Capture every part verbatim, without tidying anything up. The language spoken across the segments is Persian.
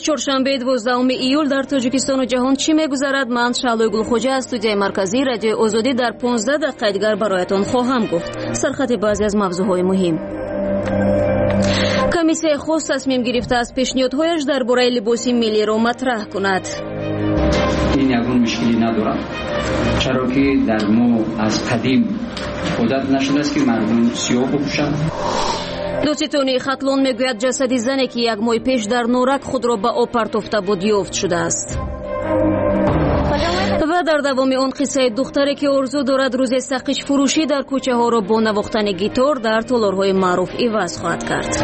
چهارشنبه دوازدهم ایول در تاجیکستان و جهان چی میگذرد؟ من شعله گلخوجه از استودیوی مرکزی رادیو آزادی در پانزده دقیقه دیگر برایتان خواهم گفت. سرخط بعضی از موضوعهای مهم. کمیسیون خاص تصمیم گرفته است پیشنهادهایش درباره لباس ملی را مطرح کند. این یگون مشکلی ندارد، چرا که در ما از قدیم عادت نشده است که مردم سیاه بپوشند. دوستانی خطلون میگوید جسد زنی که یک ماه پیش در نورک خود را به آب پرتافته بود یافت شده است. و در دوام آن قصه دختری که آرزو دارد روز سقیش فروشی در کوچه ها را با نواختن گیتار در تالارهای معروف عوض خواهد کرد.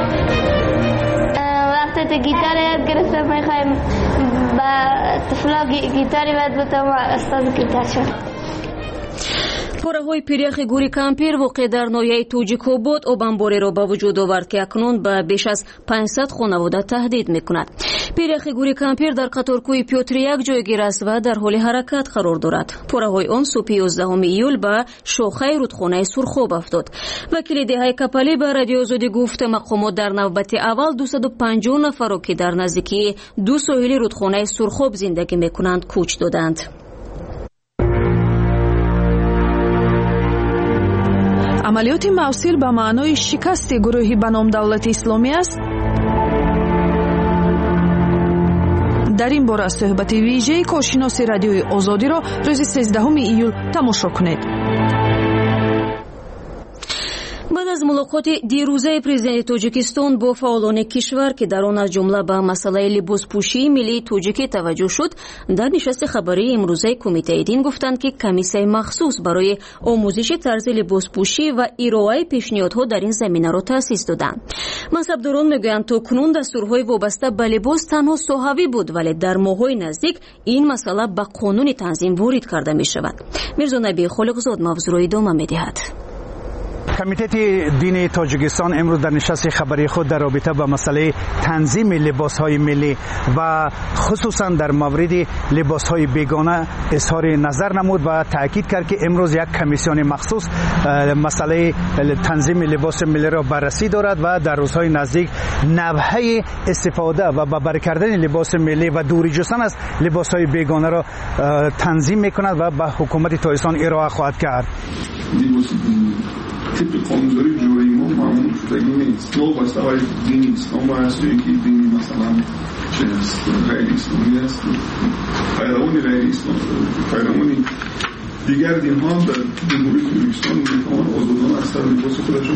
وقتی گیتار یاد گرفتم میخوایم با طفلا گیتاری یاد بودم و استاد گیتار شد. پاره‌های پیریخ گوری کمپیر واقع در ناحیه توجیک‌آباد آبانباری را به وجود آورد که اکنون به بیش از پانصد خانواده تهدید می‌کند. پیریخ گوری کمپیر در قطارکوی پیوتر یک جایگیر است و در حال حرکت قرار دارد. پاره‌های آن صبح یازدهم ایول به شاخه رودخانه سرخاب افتاد. وکیل دهه کپلی به رادیو آزادی گفت مقامات در نوبت اول دویست و پنجاه نفر را که در نزدیکی دو ساحل رودخانه سرخاب زندگی می‌کنند کوچ دادند. عملیات موصل به معنای شکست گروهی به نام دولت اسلامی است. در این باره صحبت ویژه کارشناس رادیوی آزادی را روز سیزدهم ایول تماشا کنید. بعد از ملاقات دیروزه پرزیدنت تاجیکستان با فعالان کشور که در آن از جمله به مسئله لباسپوشی ملی تاجیکی توجه شد، در نشست خبری امروزه کمیته دین گفتند که کمیسیون مخصوص برای آموزش طرز لباسپوشی و ارائه پیشنهادها در این زمینه را تأسیس دادند. مذهبداران میگویند تا کنون دستورهای وابسته به لباس تنها ساحوی بود، ولی در ماه‌های نزدیک این مسئله به قانون تنظیم وارد کرده می شود. میرزا نبی خالقزاد موضوع را ادامه می‌دهد. کمیته دین تاجیکستان امروز در نشست خبری خود در رابطه با مسئله تنظیم لباس‌های ملی و خصوصا در مورد لباس‌های بیگانه اظهار نظر نمود و تاکید کرد که امروز یک کمیسیون مخصوص مسئله تنظیم لباس ملی را بررسی دارد و در روزهای نزدیک نحوه استفاده و ببر کردن لباس ملی و دوری جستن از لباس‌های بیگانه را تنظیم می‌کند و به حکومت تاجیکستان ارائه خواهد کرد. طبق قانون‌گذاری جوری ما معمول شدگی نیست. دو واسطه های دینی اسلام هست، یکی دینی مثلا چه هست غیر اسلامی هست، پیروانی غیر اسلامی، پیروانی دیگر دین ها در جمهوری تاجیکستان میتوان آزادانه از سر لباس خودشون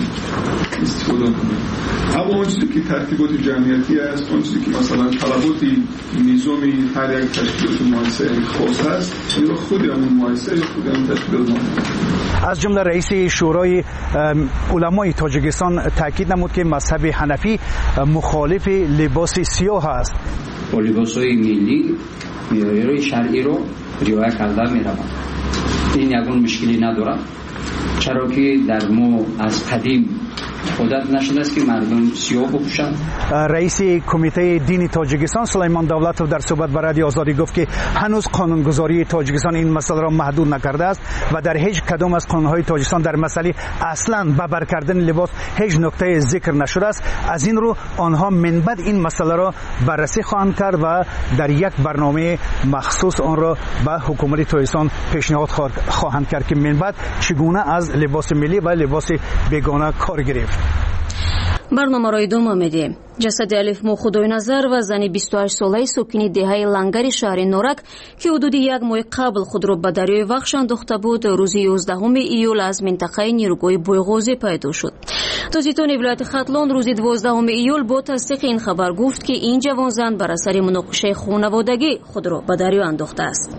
استفاده کنند. اما اون چیزی که ترتیبات جمعیتی است، اون چیزی که مثلا طلبات نظامی هر یک تشکیلات مؤسسه خاص است، این را خود همون مؤسسه یا خود همون تشکیلات ما. از جمله رئیس شورای علمای تاجیکستان تاکید نمود که مذهب حنفی مخالف لباس سیاه است. با لباس‌های ملی معیارهای شرعی رو رعایت کرده می‌روند. این یگون مشکلی ندارد، چرا که در ما از قدیم عادت نشده است که مردم سیاه بپوشند. رئیس کمیته دینی تاجیکستان سلیمان دولتوف در صحبت با رادیو آزادی گفت که هنوز قانونگذاری تاجیکستان این مسئله را محدود نکرده است و در هیچ کدام از قانون‌های تاجیکستان در مسئله اصلاً ببر کردن لباس هیچ نکته ذکر نشده است. از این رو آنها من بعد این مسئله را بررسی خواهند کرد و در یک برنامه مخصوص آن را به حکومت تاجیکستان پیشنهاد خواهند کرد که من بعد چگونه از لباس ملی و لباس بیگانه کار گرفت. برنامه را ادامه میدیم. جسد الف مو خدای نظر و زن بیست و هشت ساله ساکن دهه لنگر شهر نورک که حدود یک ماه قبل خود را به دریای وخش انداخته بود روز یازدهم ایول از منطقه نیروگاه بویغازی پیدا شد. تازیتون ولایت خطلان روز دوازدهم ایول با تصدیق این خبر گفت که این جوان زن بر اثر مناقشه خانوادگی خود را به دریا انداخته است.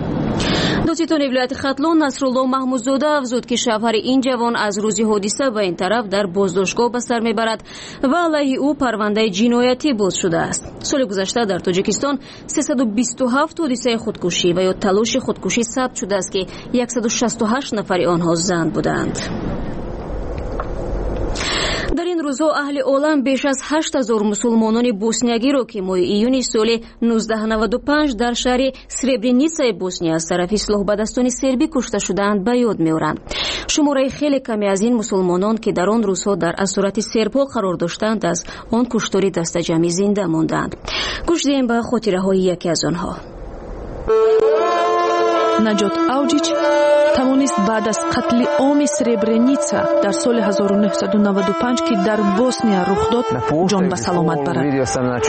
دوستان ولایت خطلان نصرالله محمودزاده افزود که شوهر این جوان از روز حادثه به این طرف در بازداشتگاه به سر میبرد و علیه او پرونده جنایتی باز شده است. سال گذشته در تاجیکستان سیصد و بیست و هفت حادثه خودکشی و یا تلاش خودکشی ثبت شده است که صد و شصت و هشت نفر آنها زن بودند. در این روزها اهل عالم بیش از هشت هزار مسلمانان بوسنیایی که ماه ایون سال نوزده نود و پنج در شهر سربرنیتسای بوسنیا از طرف سلاح بدستان سربی کشته شدند به یاد می‌آورند. شماره خیلی کمی از این مسلمانان که در آن روزها در اسارت سربها قرار داشتند از آن کشتاری دست جمعی زنده ماندند. گوش دهیم به خاطره‌های یکی از آنها. نجات اوجیچ توانست بعد از قتل عام سربرنیتسا در سال هزار و نهصد و نود و پنج که در بوسنیا رخ داد جان به سلامت برد.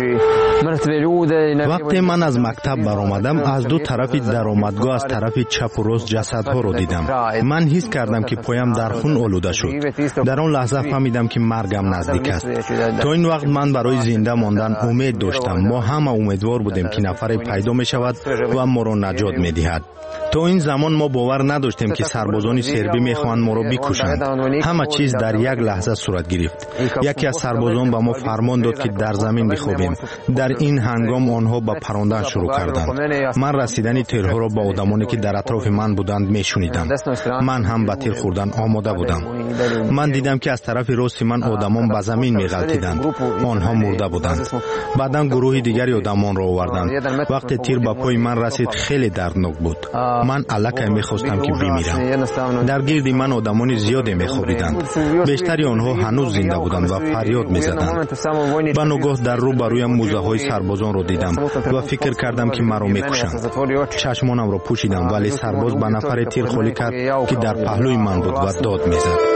وقتی من از مکتب برآمدم از دو طرف درآمدگاه از طرف چپ و راست جسدها را دیدم. من حس کردم که پایم در خون آلوده شد. در آن لحظه فهمیدم که مرگم نزدیک است. تا این وقت من برای زنده ماندن امید داشتم. ما همه امیدوار بودیم که نفر پیدا می شود و ما را نجات می دهد. تا این زمان ما باور نداشتیم که سربازان سربی میخواهند ما را بکشند. همه چیز در یک لحظه صورت گرفت. یکی از سربازان به ما فرمان داد که در زمین بخوابیم. در این هنگام آنها به پراندن شروع کردند. من رسیدن تیرها را با آدمانی که در اطراف من بودند میشنیدم. من هم به تیر خوردن آماده بودم. من دیدم که از طرف راست من آدمان به زمین میغلطیدند. آنها مرده بودند. بعداً گروه دیگری آدمان را آوردند. وقتی تیر به پای من رسید خیلی دردناک بود. من الکی میخواستم که بمیرم. در گرد من آدمان زیادی میخوابیدند. بیشتری آنها هنوز زنده بودند و فریاد میزدند. به ناگاه در رو برویم موزه های سربازان را دیدم و فکر کردم که مرا میکشند. چشمانم را پوشیدم ولی سرباز به نفر تیر خالی کرد که در پهلوی من بود و داد میزد.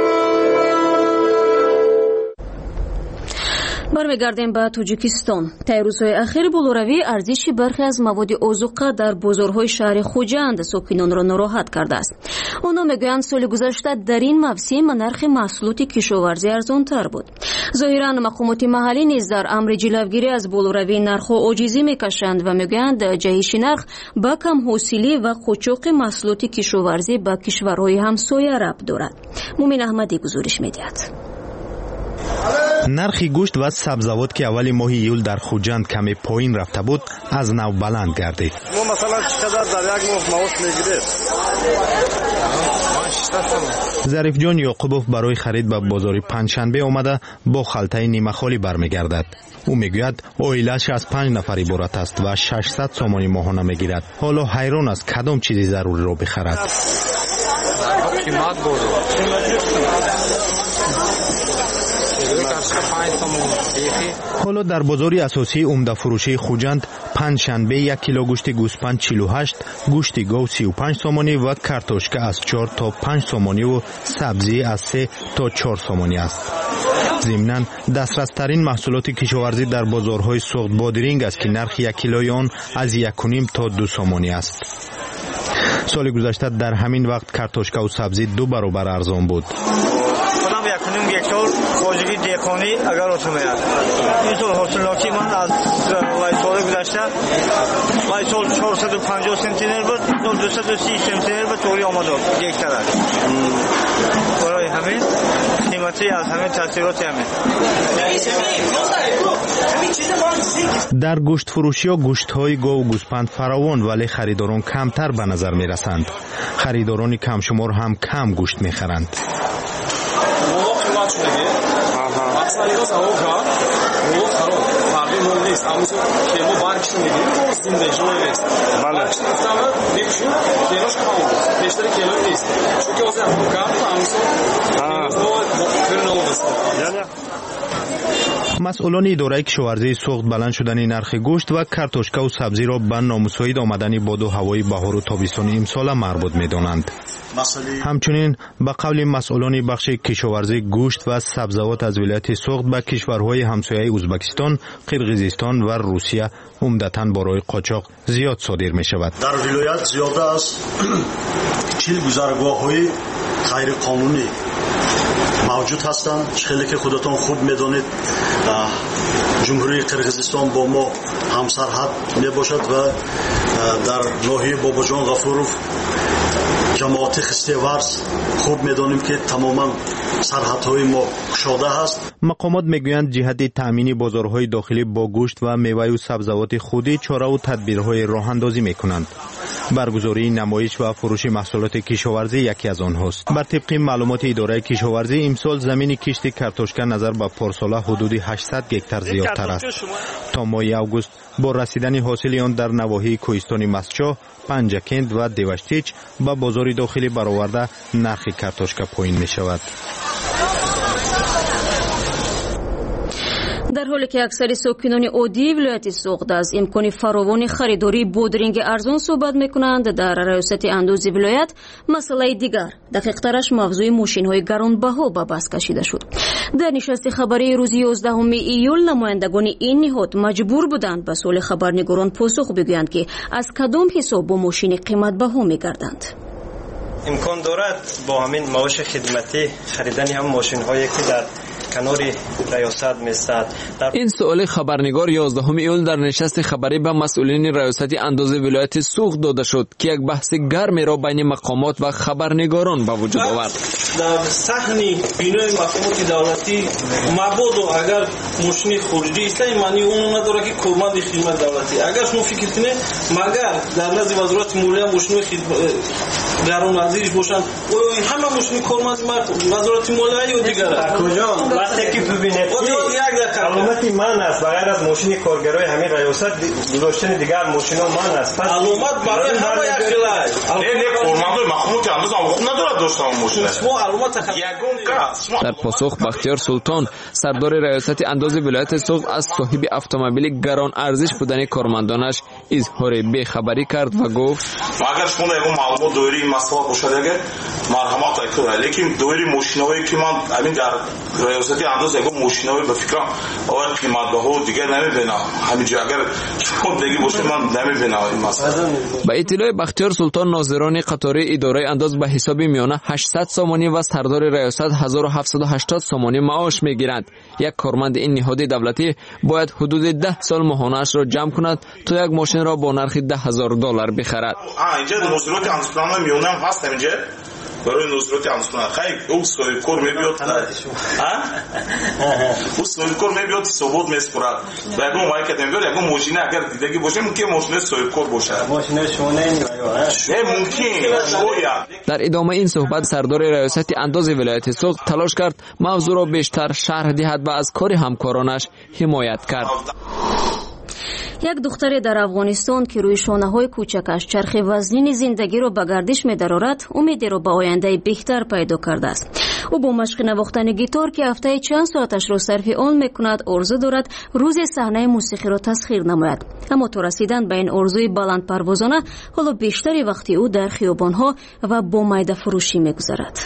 برمیگردیم به تاجیکستان. طی روزهای اخیر بالوروی ارزش برخی از مواد آذوقه در بازارهای شهر خوجند ساکنان را ناراحت کرده است. آنها میگویند سال گذشته در این موسم نرخ محصولات کشاورزی ارزانتر بود. ظاهرا مقامات محلی نیز در امر جلوگیری از بالوروی نرخ‌ها عاجزی میکشند و میگویند جهش نرخ با کم حاصلی و قاچاق محصولات کشاورزی به کشورهای همسایه ربط دارد. مومن احمدی گزارش میدهد. نرخ گوشت و سبزیجات که اول ماه ایول در خوجند کمی پایین رفته بود از نو بلند گردید. ما مثلا چقدر در یک ماه معاش میگیرید؟ ظریف جان یعقوبوف برای خرید به بازار پنجشنبه آمده با خلطه نیمه خالی برمیگردد. او میگوید عائله‌اش از پنج نفر عبارت است و ششصد سومانی ماهانه میگیرد. حالا حیران است کدام چیزی ضروری را بخرد. حالا در بازاری اساسی عمده فروشی خوجند پنج شنبه یک کیلو گوشت گوسفند چهل و هشت، گوشت گاو سی و پنج سومانی و کارتوشکا از چهار تا پنج سومانی و سبزی از سه تا چهار سومانی است. ضمناً دسترس‌ترین محصولات کشاورزی در بازارهای سوخت بادرینگ است که نرخ یک کیلوی آن از یک و نیم تا دو سومانی است. سال گذشته در همین وقت کارتوشکا و سبزی دو برابر ارزان بود. کنیم یک سال واژگی دیکانی اگر رسو میاد این سال حاصلاتی من از وای سال گذشته وای سال چهارصد و پنجاه سنتینر بود این سال دویست و سی سنتینر بود طوری آمده یک طرف برای همین قیمتی از همین تاثیراتی همین. در گوشت فروشی و گوشت های گاو و گوسفند فراوان ولی خریداران کمتر به نظر می رسند. خریداران کم شمار هم کم گوشت می خرند. مسئولان اداره کشاورزی سوخت بلند شدن نرخ گوشت و کارتوشکا و سبزی را به نامساعد آمدن باد و هوای بهار و تابستان امسال مربوط می‌دانند. همچنین به قول مسئولان بخش کشاورزی گوشت و سبزیجات از ولایت سوخت به کشورهای همسایه ازبکستان، قرقیزستان و روسیه عمدتاً برای قاچاق زیاد صادر می شود. در ولایت زیاده از چهل گذرگاه‌های غیر قانونی موجود هستند. خیلی که خودتان خوب میدانید جمهوری قرقیزستان با ما همسرحد می باشد و در ناحیه باباجان غفوروف جماعت خستیورز خوب میدانیم که تماما سرحدهای ما گشاده است. مقامات میگویند جهت تامین بازارهای داخلی با گوشت و میوه و سبزیجات خودی چاره و تدبیرهای راه اندازی میکنند. برگزاری نمایش و فروش محصولات کشاورزی یکی از آنهاست. بر طبق معلومات اداره کشاورزی امسال زمین کشت کارتوشکا نظر به پارسال حدود هشتصد گکتار زیادتر است. تا ماه اوگوست با رسیدن حاصل آن در نواحی کوهستان مسچا، پنجکند و دیوشتیچ به بازار داخلی برآورده نرخ کارتوشکا پایین می شود. در حالی که اکثر ساکنان عادی ولایت سوغد از امکان فراوان خریداری بودرینگ ارزان صحبت میکنند، در ریاست اندوز ولایت مسئله دیگر دقیق‌ترش موضوع ماشین‌های گرانبها به بحث کشیده شد. در نشست خبری روز یازدهم ایول نمایندگان این نهاد مجبور بودند به سوال خبرنگاران پاسخ بگویند که از کدام حساب با ماشین قیمت بها میگردند. امکان دارد با همین معاش خدمتی خریدن هم ماشین‌هایی که در کنار ریاست میستد. این سوال خبرنگار یازدهم ایول در نشست خبری به مسئولین ریاست اندوز ولایت سوغد داده شد که یک بحث گرمی را بین مقامات و خبرنگاران به وجود آورد. در صحن بینای مقامات دولتی مبادا اگر ماشین خارجی است معنی اون نداره که کارمند خدمت دولتی. اگر شما فکر کنید مگر در نزد وزارت مالیه ماشین گران ارزش باشن همه ماشین کارمند وزارت مالیه یا دیگر کجا وقتی که ببینید علامت من است بغیر از ماشین کارگرای همین ریاست گذاشتن دیگر ماشینا من است. علامت برای همه یک خلای نه نه کارمند مخمود انداز خوب نداره داشتن ماشین. در پاسخ بختیار سلطان سردار ریاست اندوز ولایت سوغد از صاحب اتومبیل گران ارزش بودن کارمندانش اظهار بی‌خبری کرد و گفت اگر شما یک معلومات دوری این مسئله باشد اگر مرحمت ایتونه لیکن دوری ماشینایی که من همین در ریاست اندوز یک ماشینایی به فکرم اول قیمت بها دیگه نمیبینم همینجا اگر شما دیگه باشه من نمیبینم این مسئله. به اطلاع بختیار سلطان ناظران قطاری اداره اندوز به حساب میانه هشتصد سامانی و سردار ریاست هزار و هفتصد و هشتاد سامانی معاش میگیرند. یک کارمند این نهاد دولتی باید حدود ده سال ماهانه‌اش را جمع کند تا یک ماشین را با نرخ ده هزار دلار بخرد. آ اینجا نظرات اندوزپلان میونه هست اینجا برای نظرات اندوزپلان خیلی او صاحب کار میبیاد ها او صاحب کار میبیاد ثبوت میسپرد بعد اون وقتی که میگه یک ماشین اگر دیدگی باشه ممکن ماشین صاحب کار باشه ماشین شما نه ممکن. در ادامه این صحبت سردار ریاست اندوز ولایت سوغد تلاش کرد موضوع را بیشتر شرح دهد و از کار همکارانش حمایت کرد. یک دختر در افغانستان که روی شانه‌های کوچکش چرخ وزنین زندگی را به گردش می‌دارد، امیدی را به آینده بهتر پیدا کرده است. او با مشق نواختن گیتار که هفته چند ساعتش را صرف آن می‌کند، آرزو دارد روز صحنه موسیقی را تسخیر نماید. اما تا رسیدن به این آرزوی بلند پروازانه، حالا بیشتری وقتی او در خیابان‌ها و با میده فروشی می‌گذرد.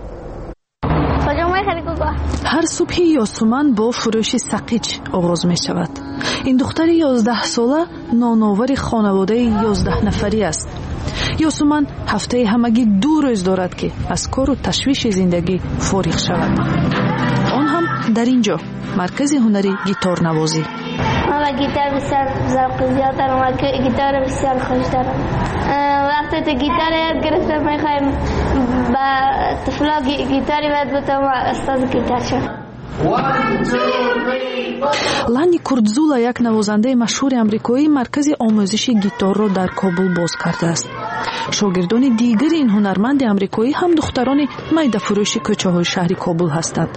هر صبح یاسمن با فروش سقیچ آغاز می شود. این دختر یازده ساله نانآور خانواده یازده نفری است. یاسمن هفته همگی دو روز دارد که از کار و تشویش زندگی فارغ شود. آن هم در اینجا مرکز هنری گیتار نوازی. من گیتار بسیار ذوق زیاد دارم و گیتار بسیار خوش دارم. وقتی تو گیتار یاد گرفتم میخوایم با طفلا گیتار یاد بودم و استاد گیتار شدم. لانی کورتزولا یک نوازنده مشهور امریکایی مرکز آموزش گیتار را در کابل باز کرده است. شاگردان دیگر این هنرمند امریکایی هم دختران میده فروش کوچه‌های شهر کابل هستند.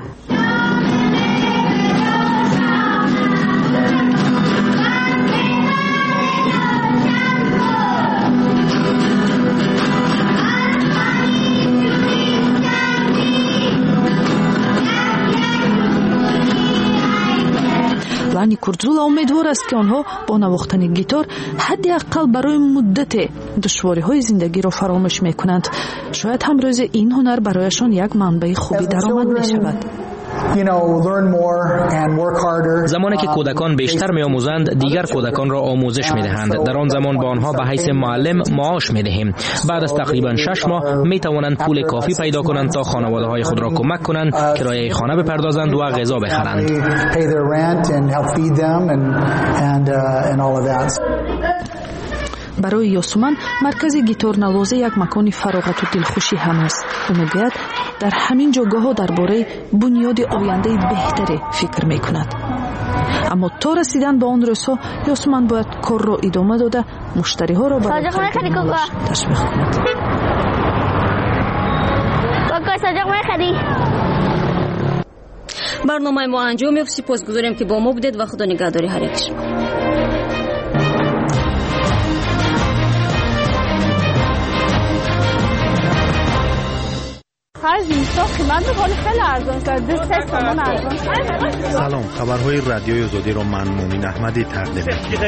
لانی کورتزولا امیدوار است که آنها با نواختن گیتار حداقل برای مدت دشواری‌های زندگی را فراموش می‌کنند. شاید هم روز این هنر برایشان یک منبع خوبی درآمد می‌شود. زمانی که کودکان بیشتر می‌آموزند، دیگر کودکان را آموزش می‌دهند. در آن زمان با آنها به حیث معلم معاش می‌دهیم. بعد از تقریباً شش ماه می‌توانند پول کافی پیدا کنند تا خانواده‌های خود را کمک کنند، کرایه خانه بپردازند و غذا بخرند. برای یاسمن مرکز گیتار نوازی یک مکان فراغت و دلخوشی هم است. او میگوید در همین جاگاه ها درباره بنیاد آینده بهتری فکر میکند. اما تا رسیدن به آن روزها یاسمن باید کار را ادامه داده مشتری‌ها را برای خرید ماهش تشویق کند. برنامه ما انجام یافت. سپاسگزاریم که با ما بودید و خدا نگهداری هر یک شما. سلام، خبرهای رادیوی آزادی را من مومن احمدی تقدیم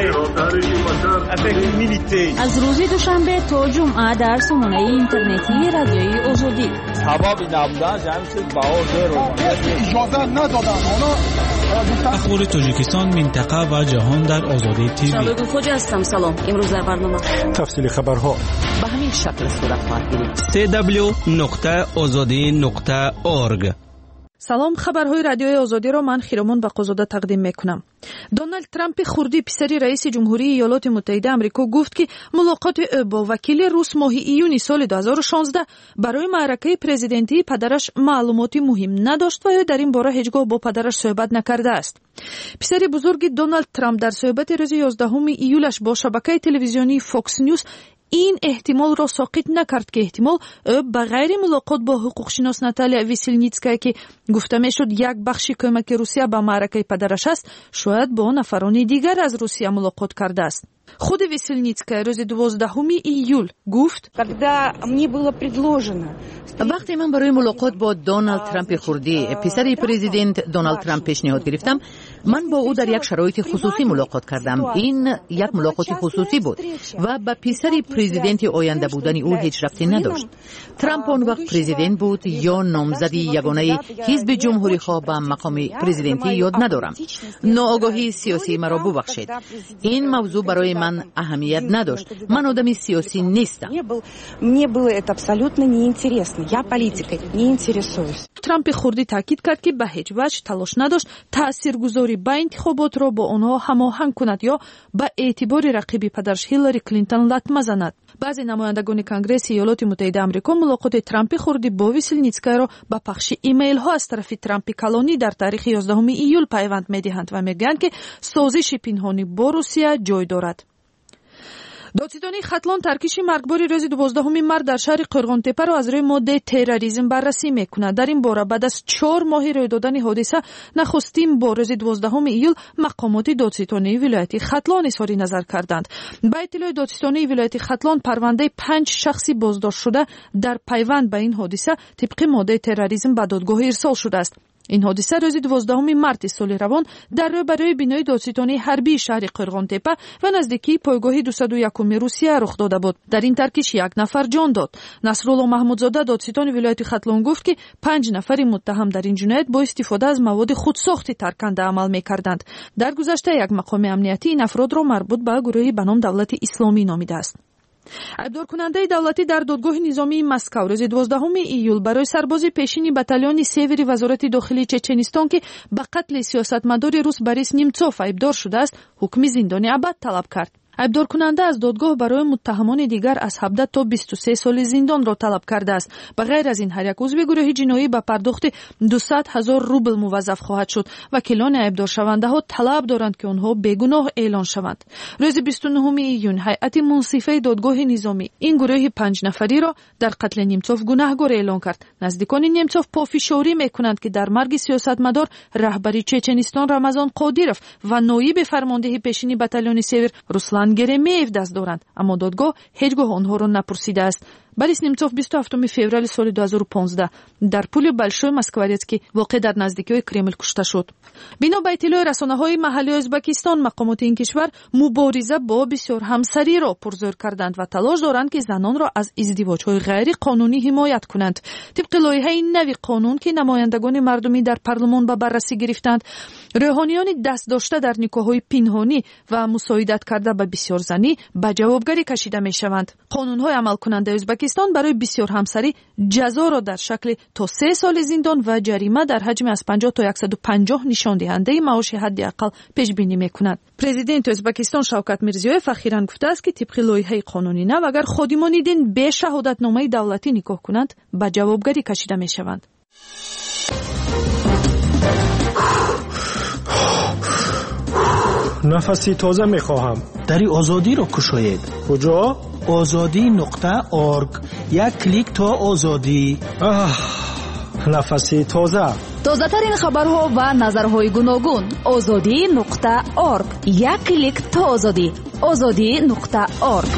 می‌کنم. از روز دوشنبه تا جمعه در سامانه اینترنتی رادیوی آزادی. سبب نبودن جمشید بهار رو اجازه ندادن. اخبار تاجیکستان، منطقه و جهان در آزادی تیوی. شالوگو خوجا هستم. سلام. امروز در برنامه تفصیل خبرها به همین شکل صورت خواهد گرفت. سی دبلیو نقطه آزادی نقطه اورگ. سلام، خبرهای رادیوی آزادی را من خیرمان بقازاده تقدیم میکنم. دونالد ترامپ خردی پسری رئیس جمهوری ایالات متحده آمریکا گفت که ملاقات او با وکیل روس ماه ایون سال دو هزار و شانزده برای معرکه پرزیدنتی پدرش معلوماتی مهم نداشت و در این باره هیچگاه با پدرش صحبت نکرده است. پسر بزرگ دونالد ترامپ در صحبت روز یازدهم ایولش با شبکه تلویزیونی فوکس نیوز این احتمال را ساقط نکرد که احتمال به غیر ملاقات با حقوقشناس ناتالیا ویسلنیتسکا که گفته میشد یک بخش کمک روسیه به معرکه پدرش است، شاید با نفران دیگر از روسیه ملاقات کرده است. خود ویسلنیتسکا روز دوازدهم ایول گفت وقتی من برای ملاقات با دونالد ترامپ خردی پسر پرزیدنت دونالد ترامپ پیشنهاد گرفتم، من با او در یک شرایط خصوصی ملاقات کردم. این یک ملاقات خصوصی بود و به پسر پرزیدنت آینده بودن او هیچ ربطی نداشت. ترامپ آن وقت پرزیدنت بود یا نامزد یگانه حزب جمهوری خواه به مقام پرزیدنتی یاد ندارم. ناآگاهی سیاسی مرا ببخشید. این موضوع برای من اهمیت نداشت. من آدمی سیاسی نیستم. ترامپ خردی تاکید کرد که به هیچ وجه تلاش نداشت تاثیرگذاری به انتخابات را با آنها هماهنگ کند یا به اعتبار رقیب پدرش هیلاری کلینتون لطمه زند. بعضی نمایندگان کنگره ایالات متحده آمریکا ملاقات ترامپ خردی با ویسلنیتسکا را به پخش ایمیل ها از طرف ترامپ کلانی در تاریخ یازدهم ایول پیوند می‌دهند و میگویند که سازش پنهانی با روسیه جای دارد. دادستانی خطلان ترکیش مرگباری روز دوازدهم مارس در شهر قرغانتپه را از روی ماده تروریسم بررسی میکند. در این باره بعد از چهار ماه روی دادن حادثه نخستین بار روز دوازدهم ایول مقامات دادستانی ولایت خطلان اظهار نظر کردند. با اطلاع دادستانی ولایت خطلان پرونده پنج شخصی بازداشت شده در پیوند به این حادثه طبق ماده تروریسم به دادگاه ارسال شده است. این حادثه روز دوازدهم مارس سال روان در روبروی بینای دادستانی حربی شهر قرغانتپه و نزدیکی پایگاه دویست و یک روسیه رخ داده بود. در این ترکیش یک نفر جان داد. نصرالله محمودزاده دادستان ولایت خطلان گفت که پنج نفر متهم در این جنایت با استفاده از مواد خودساختی ترکنده عمل می‌کردند. در گذشته یک مقام امنیتی این افراد را مربوط به گروهی به نام دولت اسلامی نامیده است. عبدالله کننده دولتی در دادگاه نظامی مسکو روز دوازدهم ایول برای سرباز پیشین بتالون سیوری وزارت داخلی چچنستان که به قتل سیاستمدار روس بوریس نیمچوف عیبدار شده است حکم زندان ابد طلب کرد. عیبدار کننده از دادگاه برای متهمان دیگر از هفده تا بیست و سه سال زندان را طلب کرده است. بغیر از این هر یک عضو گروه جنایی به پرداخت دویست هزار روبل موظف خواهد شد. وکیلان عیبدار شونده ها طلب دارند که آنها بیگناه اعلان شوند. روز بیست و نه ایون هیئت منصفه دادگاه نظامی این گروه پنج نفری را در قتل نیمچوف گناهکار اعلان کرد. نزدیکان نیمچوف پافشاری میکنند که در مرگ سیاستمدار رهبری چچنستان رمضان قادیروف و نایب فرمانده پیشین بتالون سیور روسلان گرمیف دست دارند، اما دادگاه هیچگاه آنها را نپرسیده است. بوریس نیمچوف بیست و هفتم فوریه سال دو هزار و پانزده در پل بلشوی مسکوریتسکی واقع در نزدیکی کرمل کشته شد. بنا به اطلاع رسانه‌های محلی ازبکستان، مقامات این کشور مبارزه با بسیار همسری را پرزور کردند و تلاش دارند که زنان را از ازدواج‌های غیر قانونی حمایت کنند. طبق لایحه نوی قانون که نمایندگان مردمی در پارلمان به بررسی گرفتند، روحانیان دست داشته در نکاح‌های پنهانی و مساعدت کرده به بسیار زنی به جوابگری کشیده می‌شوند. قانون‌های عمل کننده ازبکستان برای بسیار همسری جزا را در شکل تا سه سال زندان و جریمه در حجم از پنجاه تا صد و پنجاه نشان دهنده معاش حداقل پیش بینی می‌کند. پرزیدنت ازبکستان شوکت میرزیویف اخیراً گفته است که طبق لایحه قانونی نو اگر خادمان دین به شهادتنامه دولتی نکاح کنند به جوابگری کشیده می‌شوند. نفسی تازه میخواهم. دری آزادی رو کشاید. کجا؟ آزادی نقطه ارگ. یک کلیک تا آزادی. آه نفسی تازه. تازه ترین خبرها و نظرهای گوناگون. آزادی نقطه ارگ. یک کلیک تا آزادی. آزادی نقطه ارگ.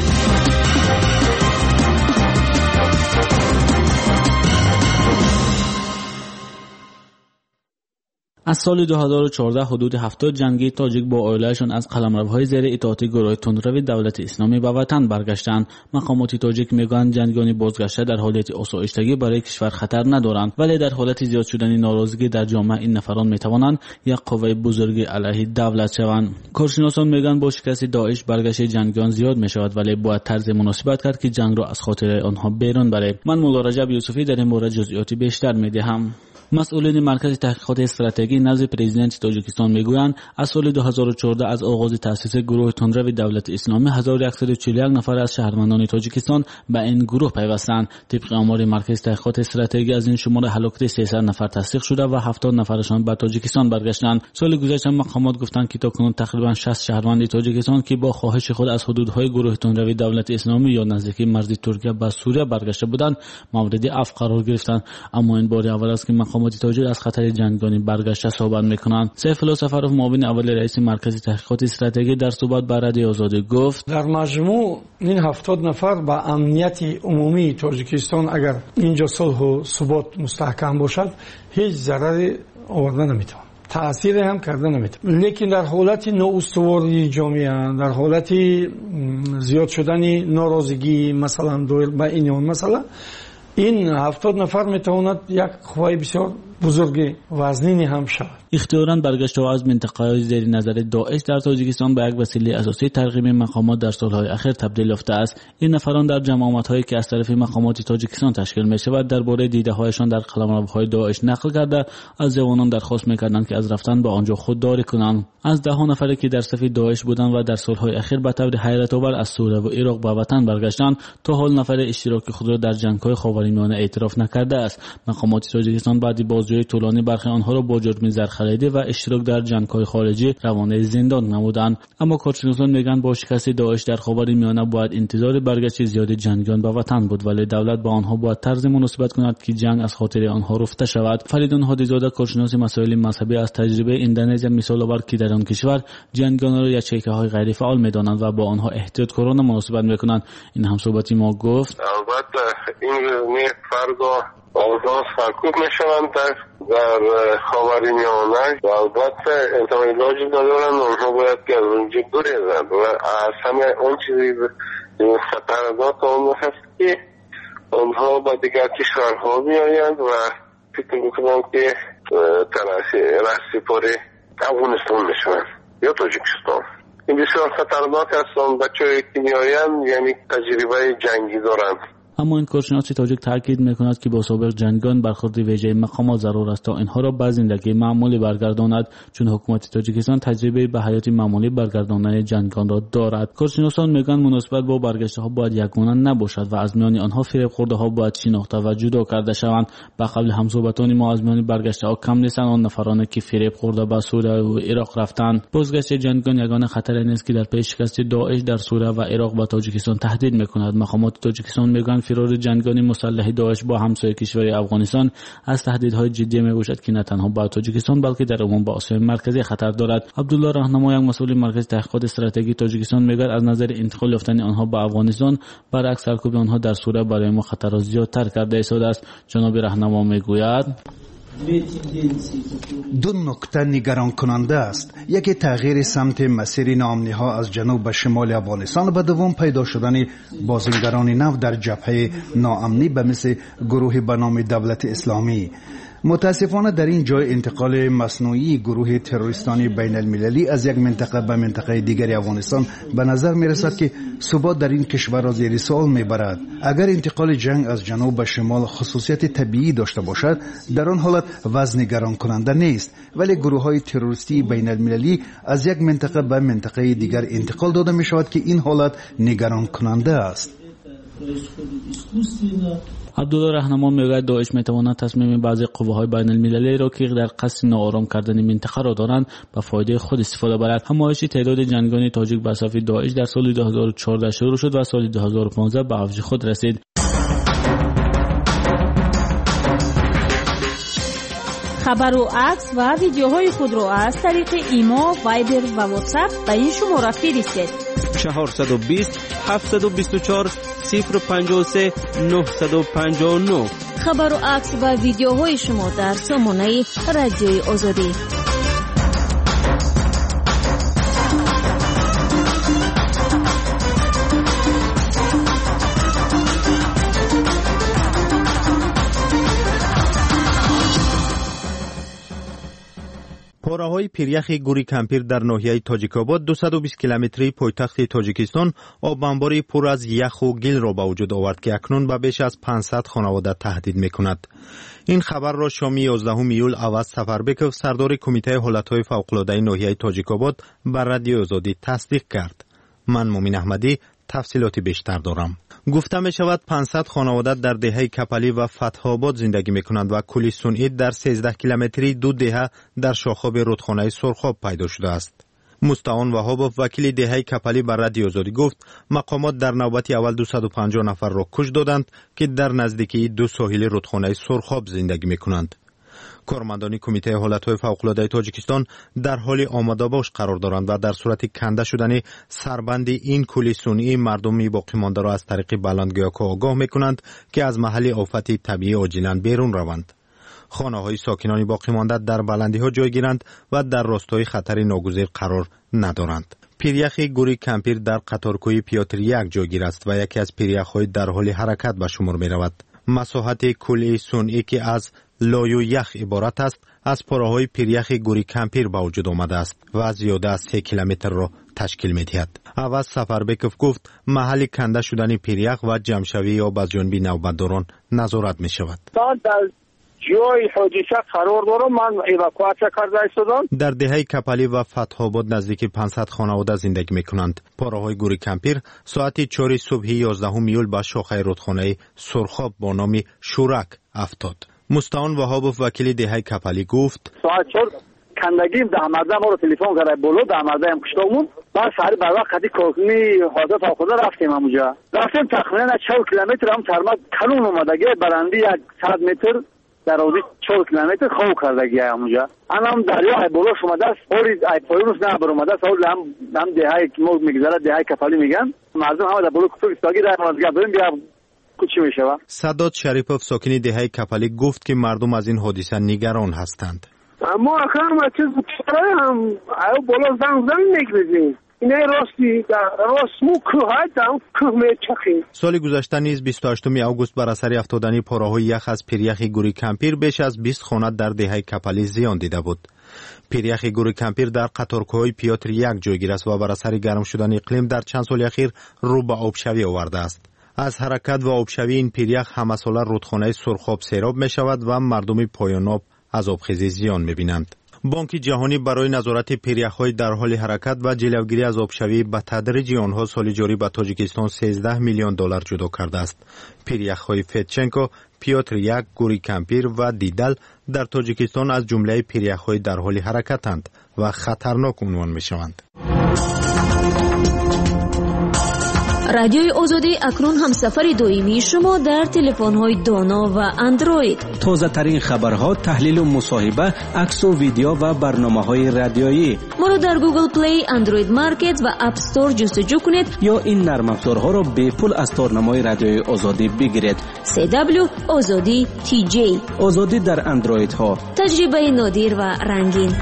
از سال دو هزار و چهارده حدود هفتاد جنگی تاجیک با عائله‌شان از قلمروهای زیر اطاعت گروه تندروی دولت اسلامی به وطن برگشتند. مقامات تاجیک میگویند جنگیان بازگشته در حالت آسایشتگی برای کشور خطر ندارند، ولی در حالت زیاد شدن ناراضگی در جامعه این نفران میتوانند یک قوه بزرگ علیه دولت شوند. کارشناسان میگویند با شکست داعش برگشت جنگیان زیاد میشود، ولی باید طرز مناسبت کرد که جنگ را از خاطر آنها بیرون بره. من مولا رجب یوسفی در این مورد جزئیات بیشتر میدهم. مسئولین مرکز تحقیقات استراتژی نزد پرزیدنت تاجیکستان میگویند از سال دو هزار و چهارده از آغاز تأسیس گروه تندروی دولت اسلامی هزار و صد و چهل و یک نفر از شهروندان تاجیکستان به این گروه پیوستند. طبق آمار مرکز تحقیقات استراتژی از این شمار هلاکت سیصد نفر تصدیق شده و هفتاد نفرشان به تاجیکستان برگشتند. سال گذشته مقامات گفتند که تاکنون تقریبا شصت شهروند تاجیکستان که با خواهش خود از حدودهای گروه تندروی دولت اسلامی یا نزدیکی مرز ترکیه به سوریه برگشته بودند مورد عفو قرار گرفتند. اما این بار اول است که مقامات تاجیک از خطر جنگانی برگشته صحبت میکنند. سیف الله سفرов معاون اول رئیس مرکز تحقیقات استراتژی در صحبت با رادیو آزادی گفت در مجموع این هفتاد نفر با امنیت عمومی تاجیکستان اگر اینجا صلح و ثبات مستحکم باشد هیچ ضرری آورده نمیتوان، تأثیر هم کرده نمیتونه. لیکن در حالت نااستواری جامعه، در حالت زیاد شدن ناراضگی مثلا دور با این مثلا این هفتاد نفر میتواند یک قوه بسیار بزرگ وزنی هم شود. اختیاراً برگشت و از منطقه‌های زیر نظر داعش در تاجیکستان به یک وسیله اساسی ترغیب مقامات در سالهای اخیر تبدیل یافته است. این نفران در جماعت‌هایی که از طرف مقامات تاجیکستان تشکیل می‌شود درباره دیده‌هایشان در قلمروهای داعش نقل کرده از جوانان درخواست می‌کردند که از رفتن به آنجا خودداری کنند. از ده نفری که در صف داعش بودند و در سالهای اخیر به طور حیرت‌آور از سوریه و عراق به وطن برگشتند تا حال نفر اشتراک خود را در جنگ‌های خاورمیانه اعتراف نکرده است. مقامات تاجیکستان بعد بازجویی طولانی برخی آنها را با جرم زرخریدی و اشتراک در جنگ‌های خارجی روانه زندان نمودند. اما کارشناسان میگویند با شکست داعش در خاورمیانه باید انتظار برگشت زیاد جنگیان به وطن بود، ولی دولت با آنها باید طرز مناسبت کند که جنگ از خاطر آنها رفته شود. فریدون هادیزاده کارشناس مسائل مذهبی از تجربه اندونزی مثال آورد که در آن کشور جنگیان را یچیکه‌های غیر فعال می‌دانند و با آنها احتیاطکارانه مناسبت می‌کنند. این هم صحبتی ما گفت البته این فردا آزاد سرکوب میشوند در در خاورمیانه و البته انتهای علاجی ندارن، اونها باید که از اونجا بریزند و از همه اون چیزی خطرناک آن هست که اونها با دیگر کشورها میآیند و فکر میکنم که رسی پاره افغانستان میشوند یا تاجیکستان. این بسیار خطرناک هستند. بچه‌ای که میآیند یعنی تجربه جنگی دارند. اما این کارشناس تاجیک تاکید میکند که با سابق جنگیان برخورد ویژه مقامات ضرور است تا اینها را به زندگی معمولی برگرداند، چون حکومت تاجیکستان تجربه به حیات معمولی برگرداندن جنگیان را دارد. کارشناسان میگویند مناسبت با برگشته ها باید یکگونه نباشد و از میان آنها فریب خورده ها باید شناخته و جدا کرده شوند. به قول همصحبتان ما از میان برگشته ها کم نیستند آن نفرانی که فریب خورده به سوریه و عراق رفتند. بازگشت جنگیان یگانه خطری نیست که در پی شکست داعش در سوریه و عراق و تاجیکستان تهدید میکند. مقامات تاجیکستان میگویند فرار جنگیان مسلح داعش با همسایه کشور افغانستان از تهدیدهای جدی میباشد که نه تنها با تاجیکستان بلکه در عموم با آسیای مرکزی خطر دارد. عبدالله راهنما یک مسئول مرکز تحقیقات استراتژی تاجیکستان میگوید از نظر انتقال یافتن آنها به افغانستان برعکس سرکوب آنها در سوریه برای ما خطر را زیادتر کرده ایستاده است. جناب راهنما میگوید دو نکته نگران کننده است. یکی تغییر سمت مسیر ناامنی ها از جنوب به شمال افغانستان و دوم پیدا شدن بازنگران نو در جبهه ناامنی به مثل گروه به نام دولت اسلامی. متاسفانه در این جای انتقال مصنوعی گروه تروریستانی بین المللی از یک منطقه به منطقه دیگر افغانستان به نظر می رسد که ثبات در این کشور را زیر سوال می برد. اگر انتقال جنگ از جنوب به شمال خصوصیت طبیعی داشته باشد در آن حالت وضع نگران کننده نیست، ولی گروه های تروریستی بین المللی از یک منطقه به منطقه دیگر انتقال داده می شود که این حالت نگران کننده است. عبدالله رهنمان میگوید داعش میتواند تصمیم بعضی قوه‌های بین المللی را که در قصد ناآرام کردن منطقه را دارند به فایده خود استفاده برد. همایش تعداد جنگجویان تاجیک به صف داعش در سال دو هزار و چهارده شروع شد و سال دو هزار و پانزده به اوج خود رسید. خبر و عکس و ویدیوهای خود را از طریق ایما، وایبر و واتساپ به این شماره فرستید: چهارصد و بیست هفتصد و بیست و چهار صفر پنجاه و سه نهصد و پنجاه و نه. خبر و عکس و ویدیوهای شما در سامانه رادیوی آزادی. پاره‌های پیریخ گوری کمپیر در ناحیه تاجیک‌آباد دویست و بیست کیلومتری پایتخت تاجیکستان آب انباری پر از یخ و گل را به وجود آورد که اکنون به بیش از پانصد خانواده تهدید می‌کند. این خبر را شام یازدهم ایول عوض سفربکov سردار کمیته حالت‌های فوق‌العاده ناحیه تاجیک‌آباد بر رادیو آزادی تصدیق کرد. من مومن احمدی تفصیلات بیشتر دارم. گفته می شود پانصد خانواده در دهه کپلی و فتح آباد زندگی می کنند و کولی سنئی در سیزده کیلومتری دو دهه در شاخاب رودخانه سرخاب پیدا شده است. مستعان وهابوف وکیل دهه کپلی بر رادیو آزادی گفت مقامات در نوبت اول دویست و پنجاه نفر را کش دادند که در نزدیکی دو ساحل رودخانه سرخاب زندگی می کنند. کارمندان کمیته حالت‌های فوق‌العاده تاجیکستان در حال آماده باش قرار دارند و در صورت کنده شدن سربند این کولی سنئی مردم باقی مانده را از طریق بلندگویاک آگاه می‌کنند که از محل آفت طبیعی عاجلاً بیرون روند. خانه‌های ساکنان باقی مانده در بلندی‌ها جای گیرند و در راستای خطر ناگزیر قرار ندارند. پیریخ گوری کمپیر در قطارکوی پیاتر یک جایگیر است و یکی از پیریخ‌های در حال حرکت به شمار می‌رود. مساحت کولی سنئی که از لای و یخ عبارت است از پاره‌های پیریخ گوری کمپیر به وجود آمده است و زیاده از سه کیلومتر را تشکیل می‌دهد. عوض سفربکov گفت محل کنده شدن پیریخ و جمع‌شوی آب از جانب نوبتداران نظارت می‌شود. جای حادثه قرار دارم، من اواکواسیا کرده ایستادم. در دهه کپلی و فتح آباد نزدیک پانصد خانواده زندگی میکنند. پاره‌های گوری کمپیر ساعت چهار صبح یازدهم ایول به شاخه رودخانه سرخاب با نام شورک افتاد. مستعان وهابوف وکیل دهه کپلی گفت ساعت چهار کندگیم در مرده ما رو تلفن کرده بالا در مرده هم کشتامون بعد سری بر وقت قدی کارکنی حاضر فوق‌العاده رفتیم همونجا رفتیم تقریبا چهار کیلومتر هم ترمت کلون اومدگی برندی صد متر در روزی چهار کیلومتر خواه کردگی همونجا ان هم دریا ای بالا اومده است اوری ای پایونش نه بر اومده است هم هم دهه که ما میگذره دهه کپلی میگن مردم هم در بالا کفر استاگی در مازگا بریم بیا چی میشه. سداد شریفوف ساکن دهه کپلی گفت که مردم از این حادثه نگران هستند. ما اخر ما چیز هم او بالا زنگ زنگ میگذیم اینه راستی در راست مو کوه دام کوه میچخیم. سال گذشته نیز بیست و هشتم آگوست بر اثر افتادن پاره‌های یخ از پیریخ گوری کمپیر بیش از بیست خانه در دهه کپلی زیان دیده بود. پیریخ گوری کمپیر در قطارکوهای پیاتر یک جایگیر است و بر اثر گرم شدن اقلیم در چند سال اخیر رو به آبشوی آورده است. از حرکت و آبشوی این پیریخ همساله رودخانه سرخاب سیراب می شود و مردم پایان آب از آبخیزی زیان می بینند. بانک جهانی برای نظارت پیریخ‌های در حال حرکت و جلوگیری از آبشوی به تدریج آنها سال جاری به تاجیکستان سیزده میلیون دلار جدا کرده است. پیریخ‌های فیتچنکو، پیاتر یک، گوری کمپیر و دیدل در تاجیکستان از جمله پیریخ‌های در حال حرکتند و خطرناک عنوان می شوند. رادیوی آزادی اکنون هم سفر دائمی شما در تلفن‌های دانا و اندروید. تازه ترین خبرها، تحلیل و مصاحبه، عکس و ویدیو و برنامه‌های رادیویی. ما را در گوگل پلی، اندروید مارکت و اپ استور جستجو کنید یا این نرم افزارها را به پول از تارنمای رادیوی آزادی بگیرید. سی دبلیو آزادی تی جی. آزادی در اندروید ها. تجربه نادر و رنگین.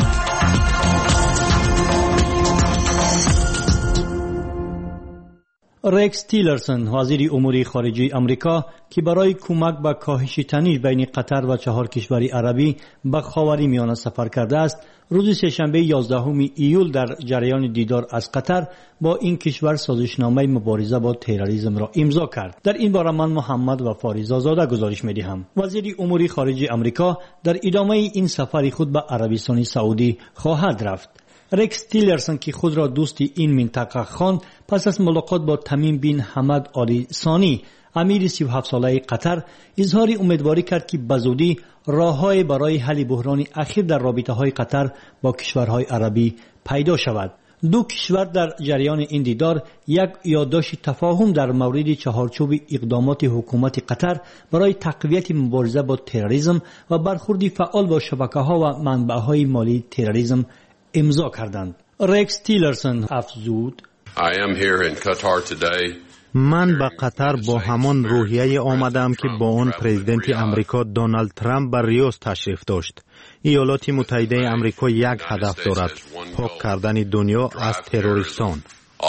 رکس تیلرسن وزیر امور خارجه آمریکا که برای کمک به کاهش تنش بین قطر و چهار کشور عربی به خاورمیانه سفر کرده است، روز سه‌شنبه یازدهم ایول در جریان دیدار از قطر با این کشور سازشنامه مبارزه با تروریسم را امضا کرد. در این باره من محمد و فاریزاده گزارش می‌دهم. وزیر امور خارجه آمریکا در ادامه این سفر خود به عربستان سعودی خواهد رفت. رکس تیلرسون که خود را دوستی این منطقه خواند پس از ملاقات با تمیم بن حمد آل ثانی امیر سی و هفت ساله قطر اظهار امیدواری کرد که بزودی راه‌های برای حل بحران اخیر در رابطه‌های قطر با کشورهای عربی پیدا شود. دو کشور در جریان این دیدار یک یادداشت تفاهم در مورد چهارچوب اقدامات حکومت قطر برای تقویت مبارزه با تروریسم و برخورد فعال با شبکه‌ها و منبع‌های مالی تروریسم امضا کردند. رکس تیلرسون افزود: I am here in Qatar today. من به قطر با همان روحیه آمدم که با آن پرزیدنت امریکا دونالد ترامپ به ریاض تشریف داشت. ایالات متحده امریکا یک هدف دارد: پاک کردن دنیا از تروریستان.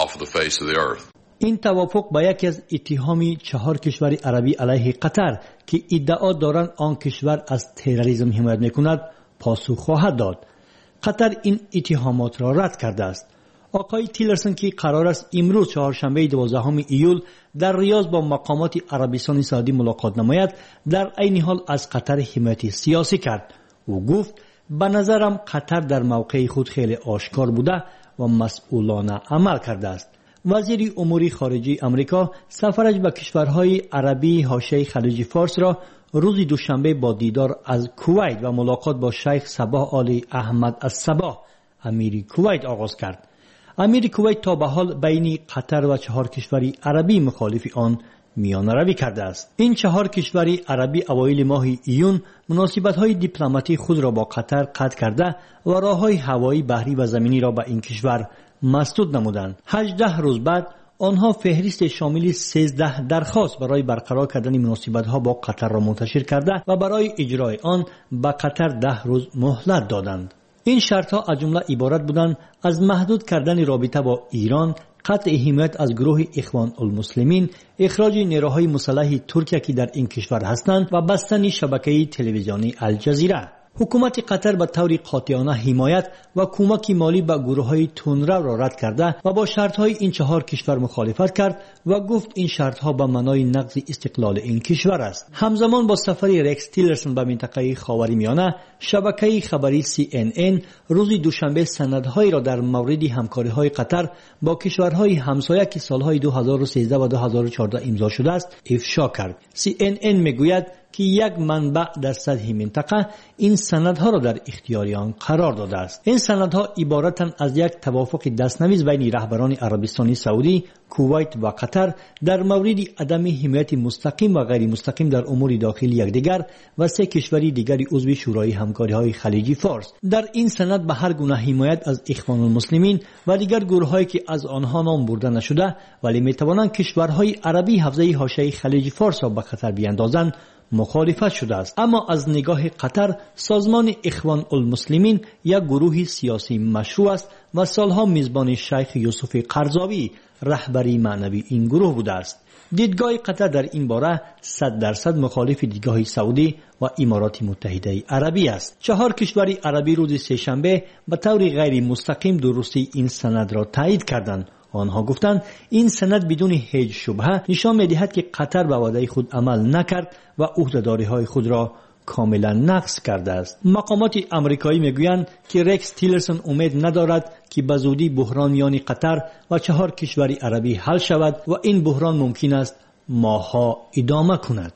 این توافق با یکی از اتهامی چهار کشور عربی علیه قطر که ادعا دارند آن کشور از تروریسم حمایت می‌کند پاسخ خواهد داد. قطر این اتهامات را رد کرده است. آقای تیلرسون که قرار است امروز چهارشنبه دوازدهم ایول در ریاض با مقامات عربستان سعودی ملاقات نماید، در عین حال از قطر حمایت سیاسی کرد. او گفت: به نظرم قطر در موقع خود خیلی آشکار بوده و مسئولانه عمل کرده است. وزیر امور خارجه امریکا سفرش به کشورهای عربی حاشیه خلیج فارس را روز دوشنبه با دیدار از کویت و ملاقات با شیخ صباح آل احمد الصباح امیر کویت آغاز کرد. امیر کویت تا به حال بین قطر و چهار کشوری عربی مخالف آن میانه روی کرده است. این چهار کشوری عربی اوایل ماه ایون مناسبت‌های دیپلماتی خود را با قطر قطع کرده و راه‌های هوایی، بحری و زمینی را به این کشور مسدود نمودند. هجده روز بعد آنها فهرست شامل سیزده درخواست برای برقرار کردن مناسبت‌ها با قطر را منتشر کرده و برای اجرای آن به قطر ده روز مهلت دادند. این شرط‌ها از جمله عبارت بودند از محدود کردن رابطه با ایران، قطع حمایت از گروه اخوان المسلمین، اخراج نیروهای مسلح ترکیه که در این کشور هستند و بستن شبکه تلویزیونی الجزیره. حکومت قطر به طور قاطعانه حمایت و کمک مالی به گروه‌های تندرو را رد کرده و با شرط‌های این چهار کشور مخالفت کرد و گفت این شرط‌ها به معنای نقض استقلال این کشور است. همزمان با سفر رکس تیلرسون به منطقه خاورمیانه، شبکه خبری سی ان ان روز دوشنبه سندهایی را در مورد همکاری‌های قطر با کشورهای همسایه که سال‌های دو هزار و سیزده و دو هزار و چهارده امضا شده است افشا کرد. سی ان ان میگوید که یک منبع در سطح منطقه این سندها را در اختیار آن قرار داده است. این سندها عبارتند از یک توافق دست‌نویس بین رهبران عربستان سعودی، کویت و قطر در مورد عدم حمایت مستقیم و غیر مستقیم در امور داخلی یکدیگر و سه کشوری دیگری عضو شورای همکاری‌های خلیج فارس. در این سند به هر گونه حمایت از اخوان المسلمین و دیگر گروه‌هایی که از آنها نام برده نشده ولی می‌توانند کشورهای عربی حوزه حاشیه خلیج فارس را به خطر بیاندازند مخالفت شده است. اما از نگاه قطر سازمان اخوان المسلمین یک گروه سیاسی مشروع است و سالها میزبان شیخ یوسف قرضاوی رهبری معنوی این گروه بوده است. دیدگاه قطر در این باره صد درصد مخالف دیدگاه سعودی و امارات متحده عربی است. چهار کشور عربی روز سه‌شنبه به طور غیر مستقیم درستی این سند را تایید کردند. آنها گفتند این سند بدون هیچ شبهه نشان می‌دهد که قطر به وعده خود عمل نکرد و عهده‌داری‌های خود را کاملا نقض کرده است. مقامات آمریکایی میگویند که رکس تیلرسون امید ندارد که به زودی بحران میان قطر و چهار کشور عربی حل شود و این بحران ممکن است ماه‌ها ادامه کند.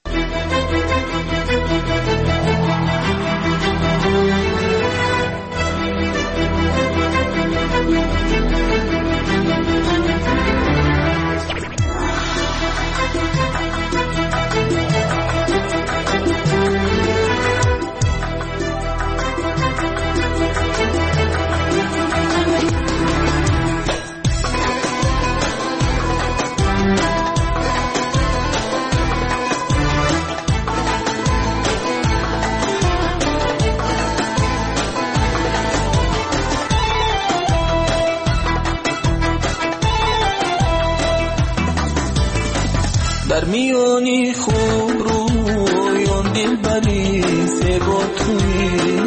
در میانی خوب رویان دل بری سبا توی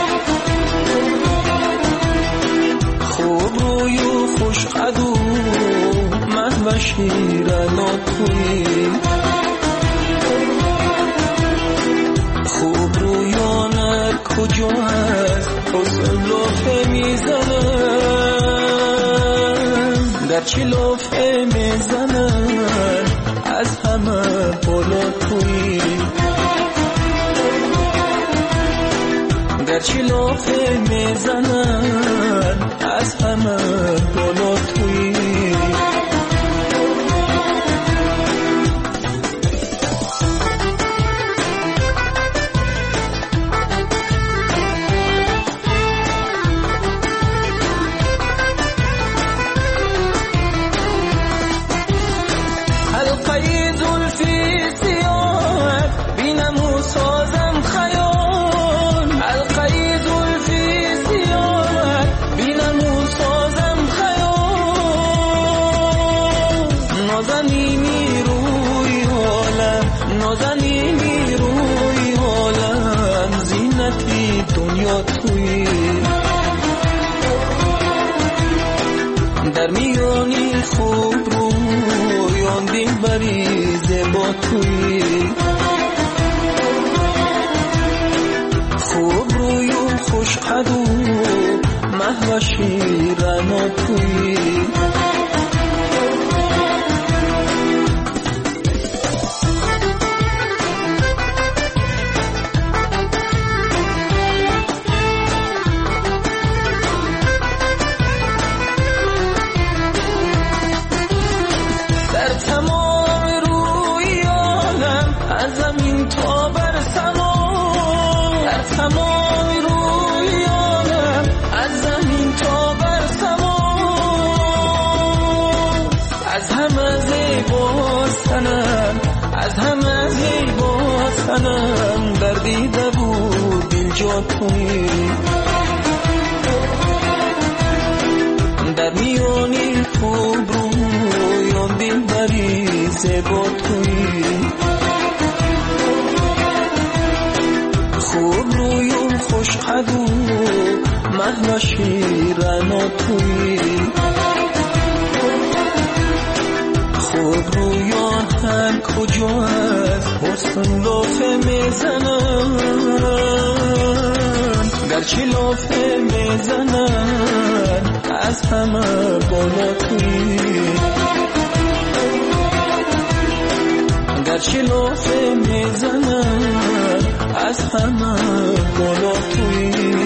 خوب روی و خوش قدو من و شیرنا توی خوب رویانت کجا هست حسن لطفه میزنه گرچه لافه میزنن از همه بالا توی، گرچه لافه میزنن از همه بالا توی. در میانی خوب رویان دلبری زیبا توی، خوب روی و خوش قد و محو شیرنا توی. از همه زیبا سنم در دیده بود دل جا توی، در میانی خوب رویان دلبری زیبا توی، خوب روی و خوش قد و محو شیرنا توی، خوب رویان هر کجا از حسن لافه میزنن، گرچه لافه میزنن از همه بالا توی، گرچه لافه میزنن از همه بالا توی.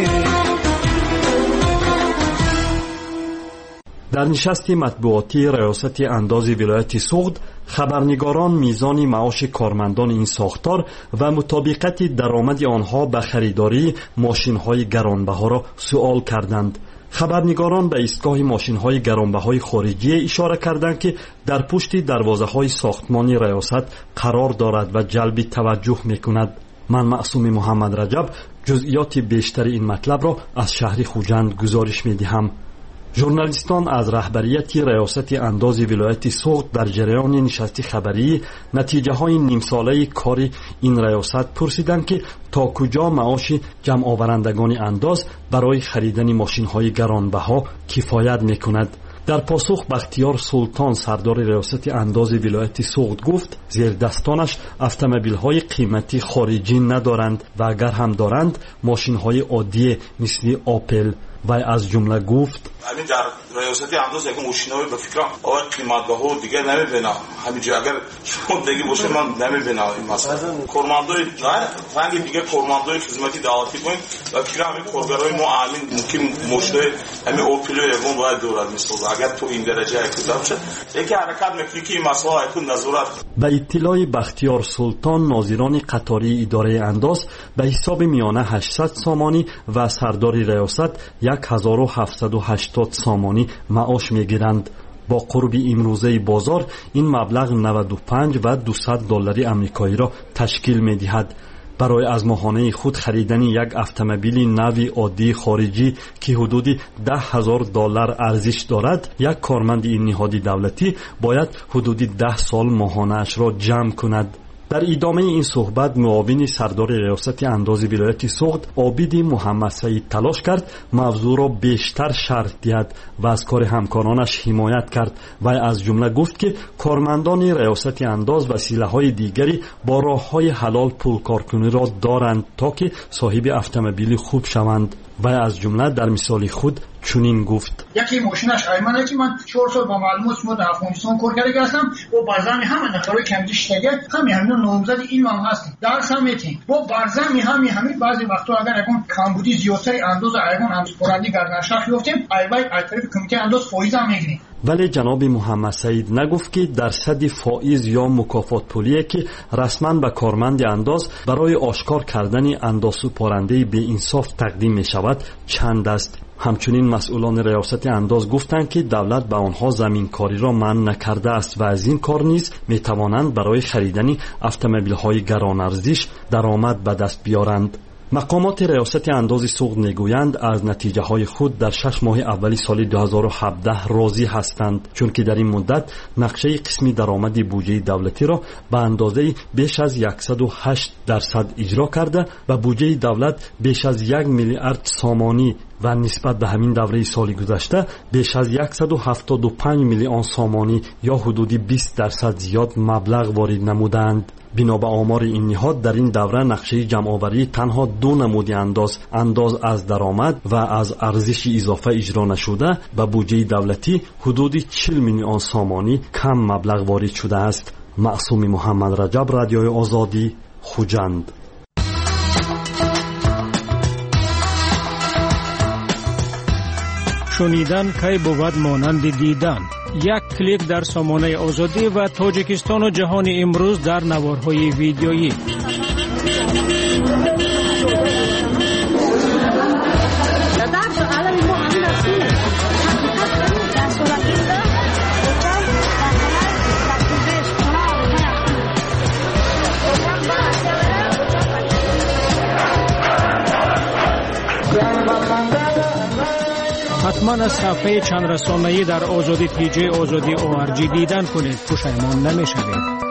در نشست مطبوعاتی ریاست انداز ولایت سوغد، خبرنگاران میزان معاش کارمندان این ساختار و مطابقت درآمد آنها به خریداری ماشین‌های گرانبها را سؤال کردند. خبرنگاران به ایستگاه ماشین‌های گرانبهای خارجی اشاره کردند که در پشت دروازه‌های ساختمان ریاست قرار دارد و جلب توجه می‌کند. من معصوم محمد رجب جزئیات بیشتر این مطلب را از شهر خوجند گزارش می‌دهم. ژورنالیستان از رهبریت ریاست انداز ولایت سوغد در جریان نشست خبری نتیجه های نیم ساله کار این ریاست پرسیدند که تا کجا معاش جمع آورندگان انداز برای خریدن ماشین های گرانبها کفایت میکند. در پاسخ بختیار سلطان سردار ریاست انداز ولایت سوغد گفت زیر دستانش اتومبیل های قیمتی خارجی ندارند و اگر هم دارند ماشین های عادی مثل آپل. و از جمله گفت همین در ریاست انداز یک ماشینای به فکرم آور قیمتگاهو دیگه نمیبینم، همینجا اگر شما دیگه باشه من نمیبینم این مسئله. کارمندای رنگ دیگه کارمندای خدمتی دعوتی کنیم و فکرم همین کارگرای ما همین ممکن ماشینای همین اوپل یکم باید دورد مثلا اگر تو این درجه اقدام شد یکی حرکت میکنی که این مسئله یکم نظارت. به اطلاع بختیار سلطان ناظران قطاری اداره انداز به حساب میانه هشتصد سامانی و سردار ریاست هزار و هفتصد و هشتاد سامانی معاش میگیرند. با قرب امروزه بازار این مبلغ نود و پنج و دویست دلار آمریکایی را تشکیل میدهد. برای از ماهانه خود خریدن یک اتومبیل نوی عادی خارجی که حدود ده هزار دلار ارزش دارد، یک کارمند این نهاد دولتی باید حدود ده سال ماهانه اش را جمع کند. در ادامه این صحبت معاون سردار ریاست انداز ولایت سوغد عابد محمد سعید تلاش کرد موضوع را بیشتر شرح دهد و از کار همکارانش حمایت کرد و از جمله گفت که کارمندان ریاست انداز وسیله‌های دیگری با راه‌های حلال پول کارکنی را دارند تا که صاحب اتومبیل خوب شوند و از جمله در مثال خود چنین گفت: یکی ماشینش ایمانه که من چهار سال با معلومات شما در افغانستان کار کرده هستم و برزمی همه نفرای کمجیشتگی همین همین نامزد این هم هستیم درس هم میتیم و برزمی همین همین بعضی وقتا اگر اگون کمبودی زیادتر انداز ایگون انداز پرندی گردن شخص یافتیم ایوای از طرف کمیته انداز فایز هم میگیریم. ولی جناب محمد سعید نگفت که درصد فائز یا مکافات پولی که رسما به کارمند انداز برای آشکار کردن اندازه پرنده بی انصاف تقدیم می شود چند است. همچنین مسئولان ریاست انداز گفتند که دولت به آنها زمین کاری را منع نکرده است و از این کار نیز می توانند برای خریدن اتومبیل های گران ارزش درآمد به دست بیارند. مقامات ریاست انداز سوخت میگویند از نتیجه های خود در شش ماه اولی سال دو هزار و هفده راضی هستند، چون که در این مدت نقشه قسمی درآمد بودجه دولتی را به اندازه بیش از صد و هشت درصد اجرا کرده و بودجه دولت بیش از یک میلیارد سامانی و نسبت به همین دوره سال گذشته بیش از صد و هفتاد و پنج میلیون سامانی یا حدود بیست درصد زیاد مبلغ وارد نمودند. بنا به آمار این نهاد در این دوره نقشه جمع‌آوری تنها دو نمود انداز انداز از درآمد و از ارزش اضافه اجرا نشده به بودجه دولتی حدود چهل میلیون سامانی کم مبلغ وارد شده است. معصوم محمد رجب، رادیوی آزادی، خوجند. شنیدن کی بود مانند دیدن. یک کلیک در سامانه آزادی و تاجیکستان و جهان امروز در نوارهای ویدیویی. حتما از صفحه چند رسانه‌ای در آزادی پیجی آزادی او ار جی دیدن کنید، پشیمان نمی‌شوید.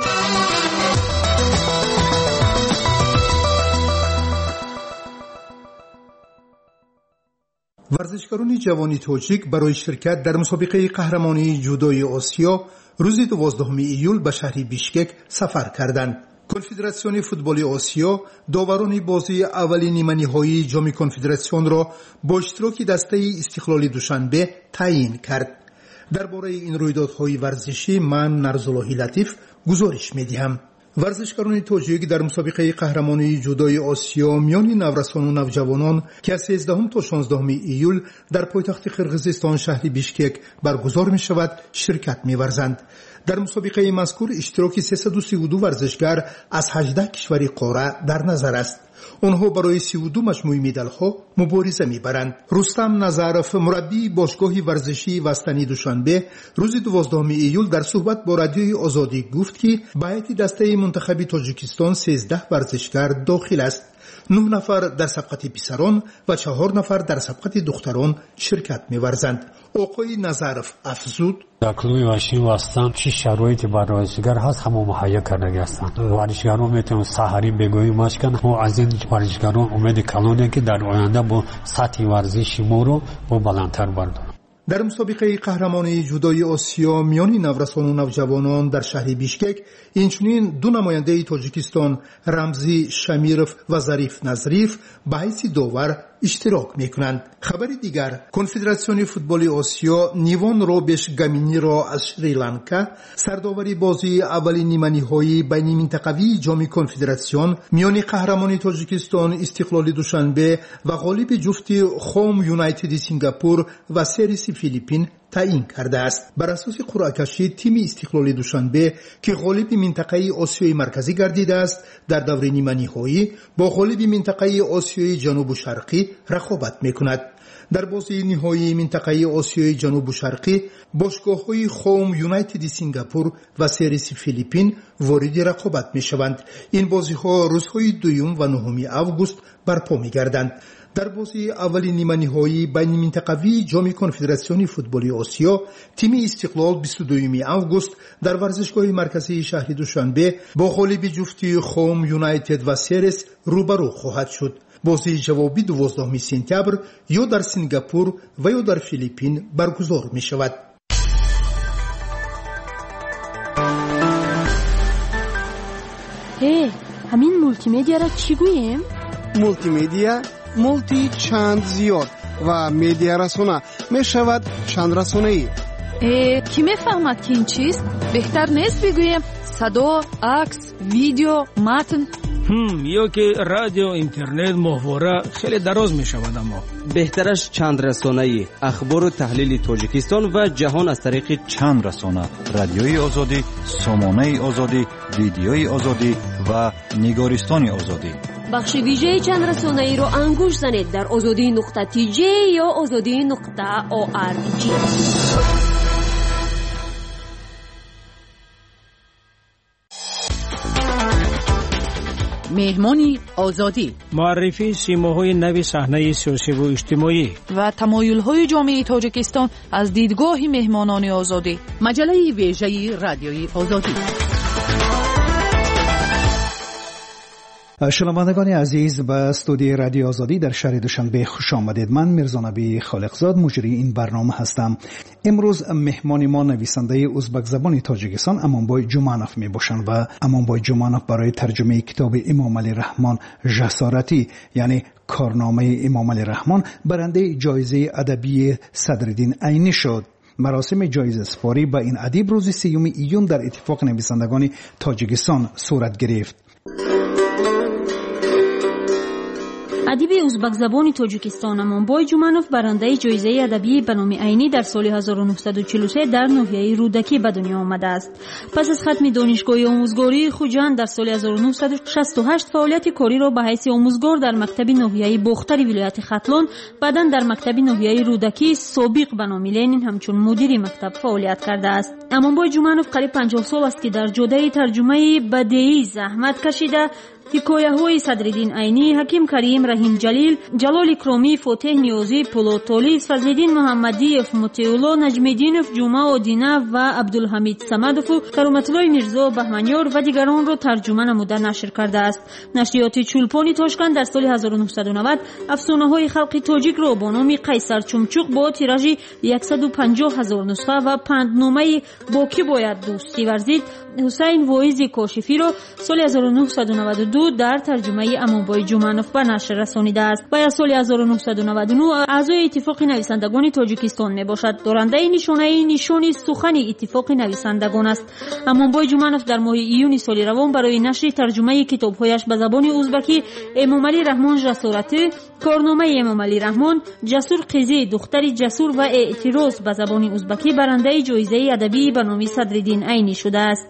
ورزشکاران جوانی تاجیک برای شرکت در مسابقه قهرمانی جودوی آسیا روز دوازدهم ایول به شهر بیشکک سفر کردند. کنفدراسیون فوتبال آسیا داوران بازی اولین نیمه‌نهایی جام کنفدراسیون را با اشتراک دسته استقلال دوشنبه تعیین کرد. درباره این رویدادهای ورزشی من نرزاللهی لطیف گزارش می‌دهم. ورزشکاران تاجیک در مسابقه قهرمانی جودوی آسیا میان نورسان و نوجوانان که از سیزدهم تا شانزدهم ایول در پایتخت قرقیزستان شهر بیشکک برگزار می شود شرکت می ورزند. در مسابقه مذکور اشتراک سیصد و سی و دو ورزشگر از هجده کشور قاره در نظر است. آنها برای سی و دو مجموعه مدال‌ها مبارزه می‌برند. رستم نظرف، مربی باشگاه ورزشی وستنی دوشنبه، روز دوازدهم ایول در صحبت با رادیوی آزادی گفت که به هیئت دسته منتخب تاجیکستان سیزده ورزشگر داخل است. نه نفر در سبقت پسران و چهار نفر در سبقت دختران شرکت می‌ورزند. آقای نظرف افزود: در کلوب ورزشی وستن چه شرایطی برای ورزشگر هست همه مهیا کرده هستند. ورزشگران میتونن سحری بگویی مشکن و از این ورزشگران امید کلونه که در آینده با سطح ورزشی ما رو با بلندتر بردارن. در مسابقه قهرمانی جودوی آسیا میان نورسان و نوجوانان در شهر بیشکک اینچنین دو نماینده تاجیکستان رمزی شمیرف و ظریف نظریف به حیث داور اشتراک میکنند. خبر دیگر، کنفدراسیون فوتبال آسیا نیوان روبش گامینی را از شریلانکا سرداوری بازی اولین نیمه‌نهایی بین منطقوی جام کنفدراسیون میان قهرمان تاجیکستان استقلال دوشنبه و غالب جفت خوم یونایتد سنگاپور و سریس فیلیپین تعیین کرده است. بر اساس قرعه کشی تیم استقلال دوشنبه که غالب منطقه آسیای مرکزی گردیده است در دوره نیمه نهایی با غالب منطقه آسیای جنوب شرقی رقابت میکند. در بازی نهایی منطقه آسیای جنوب شرقی باشگاه‌های خوم یونایتد سنگاپور و سریس فیلیپین وارد رقابت میشوند. این بازی‌ها روزهای دوم و نهم آگوست برپا میگردند. در بازی اولین نیمه نهایی بین منطقوی جام کنفدراسیون فوتبال آسیا تیم استقلال بیست و دوم آگوست در ورزشگاه مرکزی شهر دوشنبه با غالب جفتی خوم یونایتد و سرس روبرو خواهد شد. بازی جوابی دوازدهم سپتامبر یا در سنگاپور و یا در فیلیپین برگزار می شود. هی، همین مولتی میدیا را چی گوییم؟ مولتی میدیا مولتی چند زیاد و میدیا رسانه می شود چند رسانه‌ای. کی میفهمد که این چیست؟ بهتر نیست بگویم صدا، عکس، ویدیو، متن؟ هم یا که رادیو، اینترنت، محور خیلی دراز می شود. اما بهترش چند رسانه‌ای، اخبار و تحلیل تاجیکستان و جهان از طریق چند رسانه: رادیوی آزادی، سامانه آزادی، ویدیوی آزادی و نگارستان آزادی. بخش ویژه چند رسانه‌ای رو انگوش زنید در آزادی نقطه تی جی یا آزادی نقطه او آر جی. مهمانی آزادی، معرفی سیماهای نوی صحنه سیاسی و اجتماعی و تمایل‌های جامعه تاجیکستان از دیدگاه مهمانان آزادی. مجله ویژه رادیوی آزادی. شنوندگان عزیز، به استودیوی رادیو آزادی در شهر دوشنبه خوش آمدید. من میرزا نبی خالقزاد مجری این برنامه هستم. امروز مهمان ما نویسنده ازبک زبان تاجیکستان امانبای جمانف می باشند و امانبای جمانف برای ترجمه کتاب امام علی رحمان جسارتی یعنی کارنامه امام علی رحمان برنده جایزه ادبی صدرالدین عینی شد. مراسم جایزه سپاری به این ادیب روز سیوم ایون در اتفاق نویسندگان تاجیکستان صورت گرفت. ادیب ازبک زبان تاجیکستان امانبای جمانف برنده جایزه ادبی به نام عینی در سال هزار و نهصد و چهل و سه در ناحیه رودکی به دنیا آمده است. پس از ختم دانشگاه آموزگاری خوجند در سال هزار و نهصد و شصت و هشت فعالیت کاری را به حیث آموزگار در مکتب ناحیه بختر ولایت ختلان، بعداً در مکتب ناحیه رودکی سابق به نام لنین همچون مدیر مکتب فعالیت کرده است. امانبای جمانف قریب پنجاه سال است که در جاده ترجمه بدیعی زحمت کشیده. حکایه های صدرالدین عینی، حکیم کریم، رحیم جلیل، جلال کرامی، فاتح نیازی، پولوتالیس، فضلالدین محمدیف، مطیعالله نجمیدینف، جمعه آدینه و عبدالحمید صمدوف و کرامتالله میرزا بهمنیار و دیگران را ترجمه نموده نشر کرده است. نشریات چولپانی تاشکند در سال هزار و نهصد و نود افسانه های خلق تاجیک را با نام قیصر چمچوق با تیراژ صد و پنجاه هزار نسخه و پندنامه با کی باید دوستی ورزید حسین واعظی کاشفی را سال هزار و نهصد و نود و دو در ترجمه امانبای جمانف به نشر رسانیده است. و از سال هزار و نهصد و نود و نه اعضای اتفاق نویسندگان تاجیکستان می باشد. دارنده نشانه نشانی سخن اتفاق نویسندگان است. امانبای جمانف در ماه ایون سال روان برای نشر ترجمه کتاب‌هایش به زبان ازبکی امام علی رحمان جسارتی، کارنامه امام علی رحمان، جسور قیزی دختر جسور و اعتراض به زبان ازبکی برنده جایزه ادبی به نام صدرالدین عینی شده است.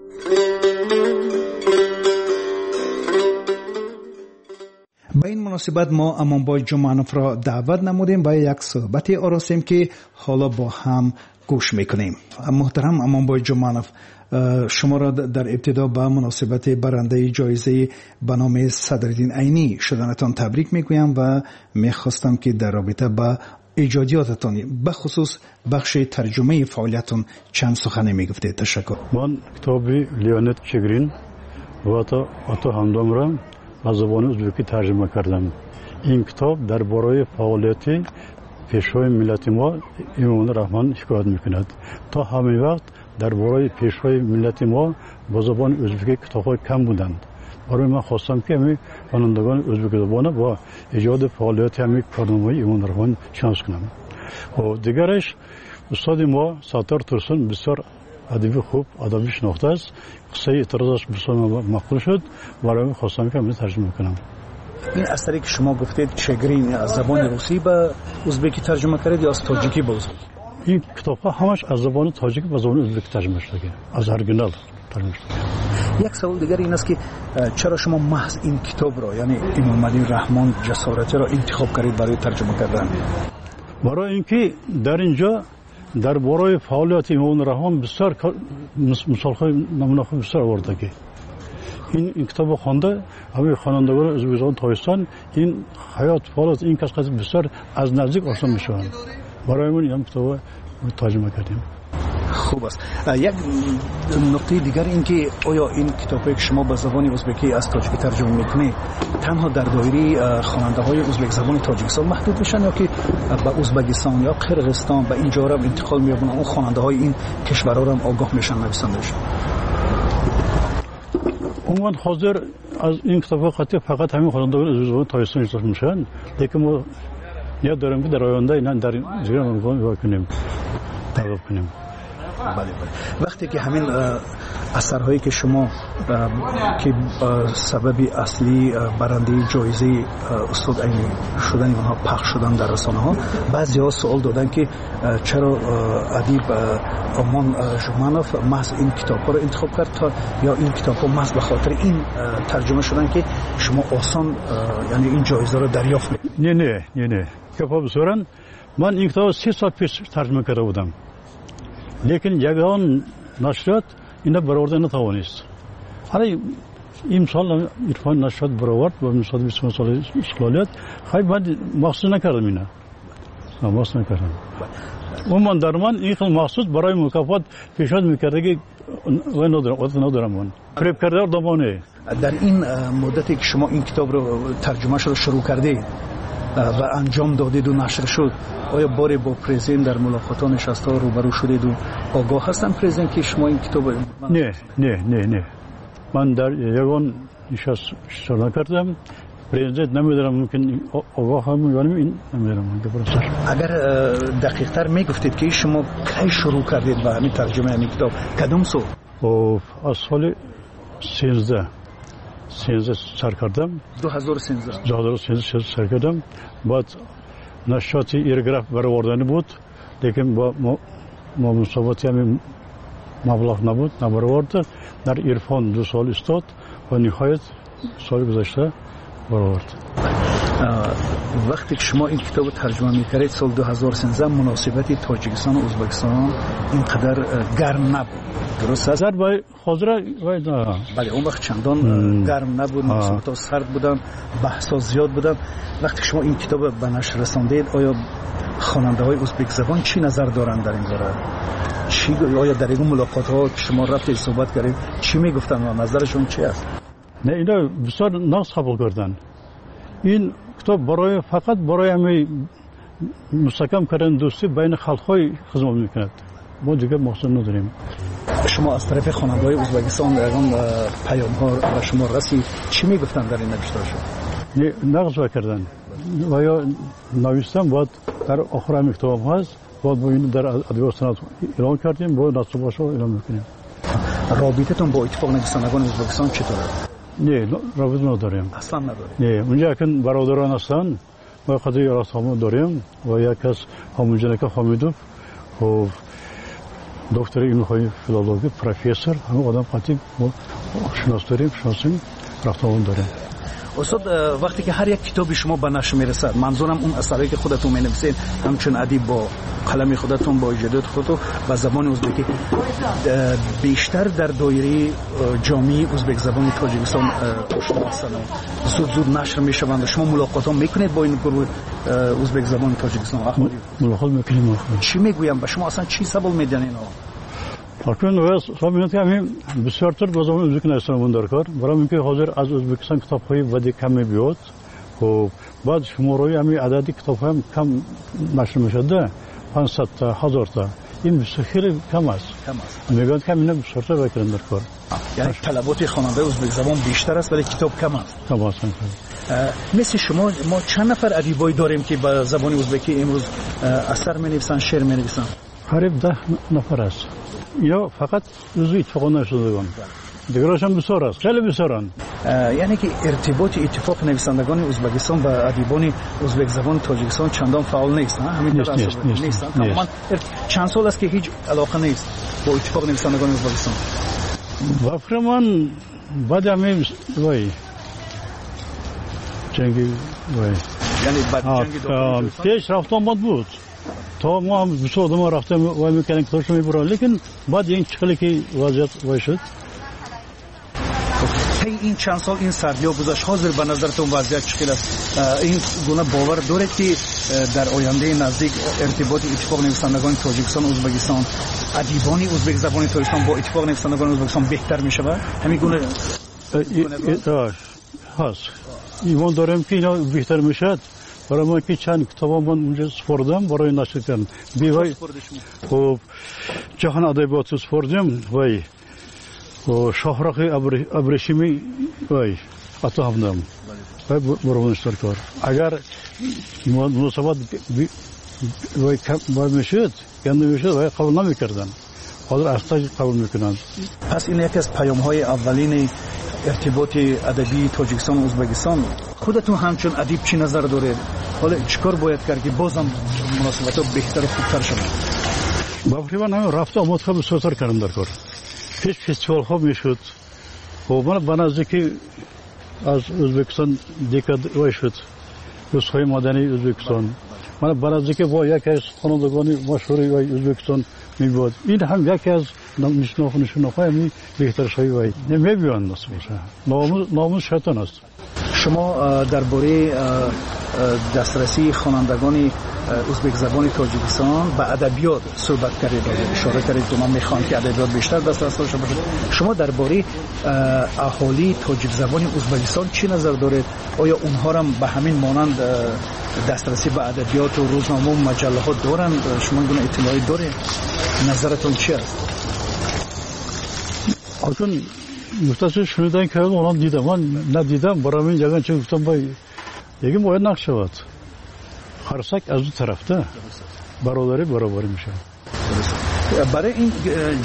به این مناسبت ما امانبای جمانف را دعوت نمودیم و یک صحبت آراستیم که حالا با هم گوش میکنیم. محترم امانبای جمانف، شما را در ابتدا به مناسبت برنده جایزه به نام صدرالدین عینی شدنتان تبریک میگویم و میخواستم که در رابطه با ایجادیاتتان به خصوص بخش ترجمه فعالیتون چند سخنی میگفتید. تشکر. من کتاب لیونت چگرین و تا اتو همدام را به زبان ازبکی ترجمه کردم. این کتاب درباره فعالیت پیشوای ملت ما امام رحمان حکایت میکند. تا همین وقت درباره پیشوای ملت ما با زبان ازبکی کتاب‌های کم بودند. برای من خواستم که همین خوانندگان ازبک زبان با ایجاد فعالیت همین کارنامه امام رحمان شناس کنم. و دیگرش استاد ما ساتار ترسون بسیار ادبی خوب ادبی شناخته است. قصه اعتراضش بسیار مقبول شد. برای من خواستم که همین ترجمه کنم. این اثری که شما گفتید چگرین از زبان روسی به ازبکی ترجمه کردید یا از تاجیکی به ازبکی؟ این کتاب‌ها همش از زبان تاجیک به زبان ازبکی ترجمه شده. از اورجینال ترجمه شده. یک سوال دیگر این است که چرا شما محض این کتاب را یعنی امام علی رحمان جسارتی را انتخاب کردید برای ترجمه کردن؟ برای اینکه در اینجا در برای فعالیت امام رحمان بسیار مثال‌های نمونه‌های بسیار آورده که این این کتاب خوانده همه خوانندگان ازبکستان تاجیکستان این حیات فعالیت این کس بسیار از نزدیک آشنا میشوند. برای من این کتاب ترجمه کردیم. خوب است. یک نکته دیگر این که آیا این کتابی که شما به زبان ازبکی از تاجیکی ترجمه میکنید تنها در دایره خواننده های ازبک زبان تاجیکستان محدود میشن یا که به ازبکستان یا قرقیزستان به اینجا را انتقال مییابن اون خواننده های این کشورها را آگاه میشن نویسنده‌شون؟ عموما حاضر از این کتاب قطعی فقط همین خوانندگان ازبک زبان تاجیکستان استفاده میشن، لیکن ما نیاز دارم که در آینده اینا در جریان بکنیم تغییر کنیم. بله بله. وقتی که همین اثرهایی که شما که سبب اصلی برنده جایزه استاد عینی شدن اونها پخش شدن در رسانه ها، بعضی ها سوال دادن که چرا ادیب آمان ژومانوف محض این کتاب ها رو انتخاب کرد تا یا این کتاب ها محض به خاطر این ترجمه شدن که شما آسان یعنی این جایزه رو دریافت کنید؟ نه نه نه نه کتاب بسورن من این کتاب سه سال پیش ترجمه کرده بودم، لیکن یگان نشریات اینا برآورده نتوانست. حالا امسال عرفان نشریات برآورد با مثال بیست سال اشغالیت، خیلی بعد مخصوص نکردم اینا. مخصوص نکردم. اون من در من این خیلی مخصوص برای مکافات پیشنهاد میکرده که و ندارم، وقت ندارم من. فریب کرده دامانه. در این مدتی که شما این کتاب رو ترجمهش رو شروع کردید و انجام دادید و نشر شد، آیا باری با پرزیدنت در ملاقات ها نشسته ها روبرو شدید و آگاه هستن پرزیدنت که شما این کتاب؟ نه نه نه نه من در یگان نشست شروع کردم، پرزیدنت نمیدونم ممکن آگاه هم یعنی این نمیدونم. اگر دقیق تر میگفتید که شما کی شروع کردید به همین ترجمه این کتاب، کدوم سال؟ از سال سیزده سیزده سر کردم. دو هزار و سیزده دو هزار و سیزده سر کردم. بعد نشاطی ایرگراف برآوردن بود، لیکن با ما مسابقاتی هم مبلغ نبود، نبرآورد. در عرفان دو سال استاد و نهایت سال گذشته برآورد. وقتی که شما این کتاب ترجمه میکردید سال دو هزار و سیزده مناسبت تاجیکستان و ازبکستان اینقدر گرم نبود، درست است؟ بله حاضر بله اون وقت چندان گرم نبود، مناسبت‌ها سرد بودن، بحث‌ها زیاد بودن. وقتی شما این کتاب به نشر رساندید، آیا خواننده‌های ازبک زبان چی نظر دارند در این باره؟ چی آیا در این ملاقات‌ها که شما رفتید صحبت کردید چی میگفتن و نظرشون چی است؟ نه اینا بسیار نقص قبول کردن. این کتاب برای فقط برای همین مستحکم کردن دوستی بین خلق‌های خدمت می‌کند. ما دیگه مقصد نداریم. شما از طرف خواننده‌های ازبکستان اون پیام‌ها به شما رسید، چی میگفتن در این نوشته‌شون؟ نه نقض کردن و یا نوشتن بعد در آخر همین کتاب هست، بعد ما اینو در ادبیات سنت اعلام کردیم، با نصباشو اعلام می‌کنیم. رابطتون با اتفاق نویسندگان ازبکستان چطوره؟ نه رابطه نداریم. اصلا نداریم. نه اونجا که برادران هستن ما قضیه راسمو داریم و یک از همونجا حمیدوف و دکتر علوم فیلولوژی پروفسور همه آدم قاطی شناس داریم، شناسیم، رفتمون داریم. استاد وقتی که هر یک کتابی شما به نشر میرسد، منظورم اون اثری که خودتون مینویسید همچون ادیب با قلم خودتون با ایجادات خودتون و زبان ازبکی، بیشتر در دایره جامعه ازبک زبان تاجیکستان آشنا هستند، زود زود نشر میشوند. شما ملاقات ها میکنید با این گروه ازبک زبان تاجیکستان؟ ملاقات میکنیم. چی میگویم به شما؟ اصلا چی سبب میدن اینا؟ اکنون واسه همین که همین بسیار تر با زبان ازبک نشستن درکار، برای اینکه حاضر از ازبکستان کتاب‌های ودی کمی بیاد و بعد شماره همین عددی کتاب‌ها هم کم نشر میشده، پانصد تا هزار تا، این بسیار خیلی کم است. کم است. میگن که اینا بسیار تر بکنن درکار. یعنی طلبات خواننده ازبک زبان بیشتر است ولی کتاب کم است. کم است. مثل شما ما چند نفر ادیبایی داریم که با زبان ازبکی امروز اثر می‌نویسن، شعر می‌نویسن؟ قریب ده نفر است. یا فقط جزئی اتفاق نشدگان، دیگرش هم بسیار است، خیلی بسیارن. یعنی که ارتباط اتفاق نویسندگان ازبکستان با ادیبان ازبک زبان تاجیکستان چندان فعال نیست، همینطور نیست نیست نیست. تماما چند سال است که هیچ علاقه نیست با اتفاق نویسندگان ازبکستان. وفر من بعد همین وای جنگی وای یعنی بعد جنگی دو پیش رفت آمد بود. تا ما هم بسیار آدم ها رفتم و میکنن کتابش میبرن، لیکن بعد این چخلی که وضعیت وای شد. این چند سال این سردیا گذشت، حاضر به نظرتون وضعیت چخیل است؟ این گونه باور دارید که در آینده نزدیک ارتباط اتفاق نویسندگان تاجیکستان ازبکستان، ادیبان ازبک زبان تاجیکستان با اتفاق نویسندگان ازبکستان بهتر میشود؟ همین گونه هست. ایمان دارم که اینا بهتر میشد. برای ما که چند کتاب من اونجا سپردم برای نشر کردن. بیوای خب جهان ادبیات سپردم وای و شاهرخ ابریشمی وای اتو همدم و برونشتر کار اگر مناسبت وای وای میشد گنده میشد وای قبول نمیکردن حالا اصلا قبول میکنند. پس این یکی از پیام های اولین ارتباط ادبی تاجیکستان و ازبکستان. خودتون همچون ادیب چی نظر دارید؟ حالا چیکار باید کرد که بازم مناسبت‌ها بهتر و خوبتر شود؟ با من همین رفته آمد خب سوتر کردم در کار. پیش فستیوال ها میشد. و من به نزدیکی از ازبکستان دیکاد وای شد. روزهای مدنی ازبکستان. من به نزدیکی با یکی از خانوادگان مشهوری وای ازبکستان میبود. این هم یکی از نشناخت نشناخته می بهتر شوی وای نمیبیان ناس باشه. ناموز ناموز شیطان است. شما درباره دسترسی خوانندگان ازبک زبان تاجیکستان به ادبیات صحبت کردید، اشاره کردید که من میخوام که ادبیات بیشتر دسترس داشته باشه. شما درباره اهالی تاجیک زبان ازبکستان چی نظر دارید؟ آیا اونها هم به همین مانند دسترسی به ادبیات و روزنامه و مجله ها دارن؟ شما گونه اطلاعی دارید؟ نظرتون چی است؟ آخون مختصر شنیدن که اونم دیدم، من ندیدم. برای من یگان چه گفتم با یکی باید نقش شود. خرسک از دو طرفته برادری برابری میشه. برای این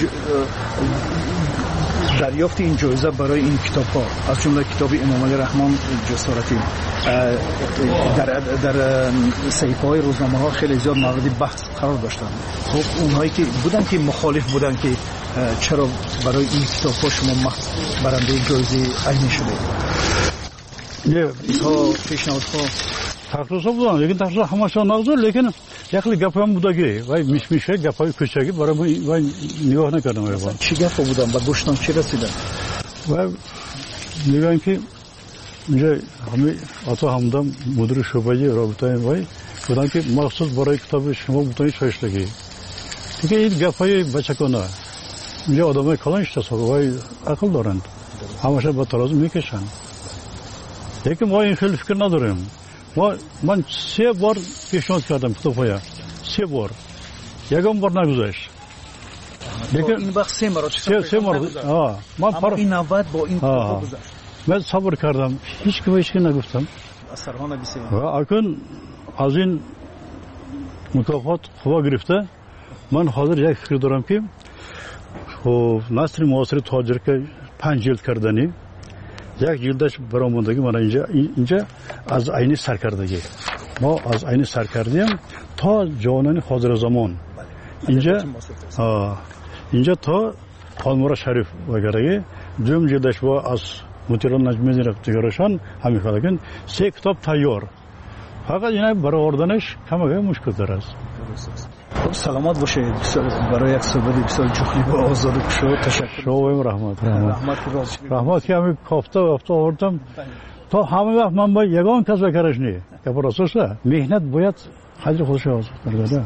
دریافت این جایزه برای این کتاب ها از جمله کتاب امام علی رحمان جسارتی در در صحیفه های روزنامه ها خیلی زیاد مورد بحث قرار داشتن. خب اونهایی که بودن که مخالف بودن که چرا برای این کتاب ها شما برنده جایزه عینی شده؟ یه ها پیشنهاد ها تخصص بودن، لیکن تخصص همشون نگذار، لیکن یکی گپ هم بودگی وای میش میشه گپ های کوچکی برای وای نگاه نکردم. وای چی گپ بودن و گوشتان چی رسیدن؟ وای میگن که اینجا همه آتا همدم مدیر شعبه رابطه وای بودن که مخصوص برای کتاب شما بودن شایستگی. دیگه این گپ های بچگانه اینجا آدمای کلانش تصور وای عقل دارند، همشه با ترازو میکشن. لیکن ما این خیلی فکر نداریم. ما من سه بار پیشنهاد کردم کتاب‌ها، سه بار یکم بار نگذاشت. لیکن این وقت سه مرا سه سه مرا آه من پر این نوبت با این کتاب گذاشت. من صبر کردم، هیچ کی هیچ کی نگفتم. اثرها نبیسه. و اکنون از این مکافات خدا گرفته من حاضر یک فکر دارم که خب نصر معاصر تاجر که پنج جلد کردنی یک جلدش برآمدگی من اینجا اینجا از عین سرکردگی ما از عین سرکردیم تا جوانان حاضر زمان اینجا اینجا تا خانمورا شریف وغیره دوم جلدش با از مطیران نجمی رفتگارشان همین کارگن سه کتاب تیار، فقط اینا برآوردنش کمه مشکل داره است. سلامت باشید. برای یک صحبت بسیار جوخی و آزاد شد تشکر. شما رحمت رحمت رحمت که همین کافته و افتا آوردم تا همه وقت من با یگان کس بکرش نی که پراسوسه مهنت باید خجر خودش آزاد کرده.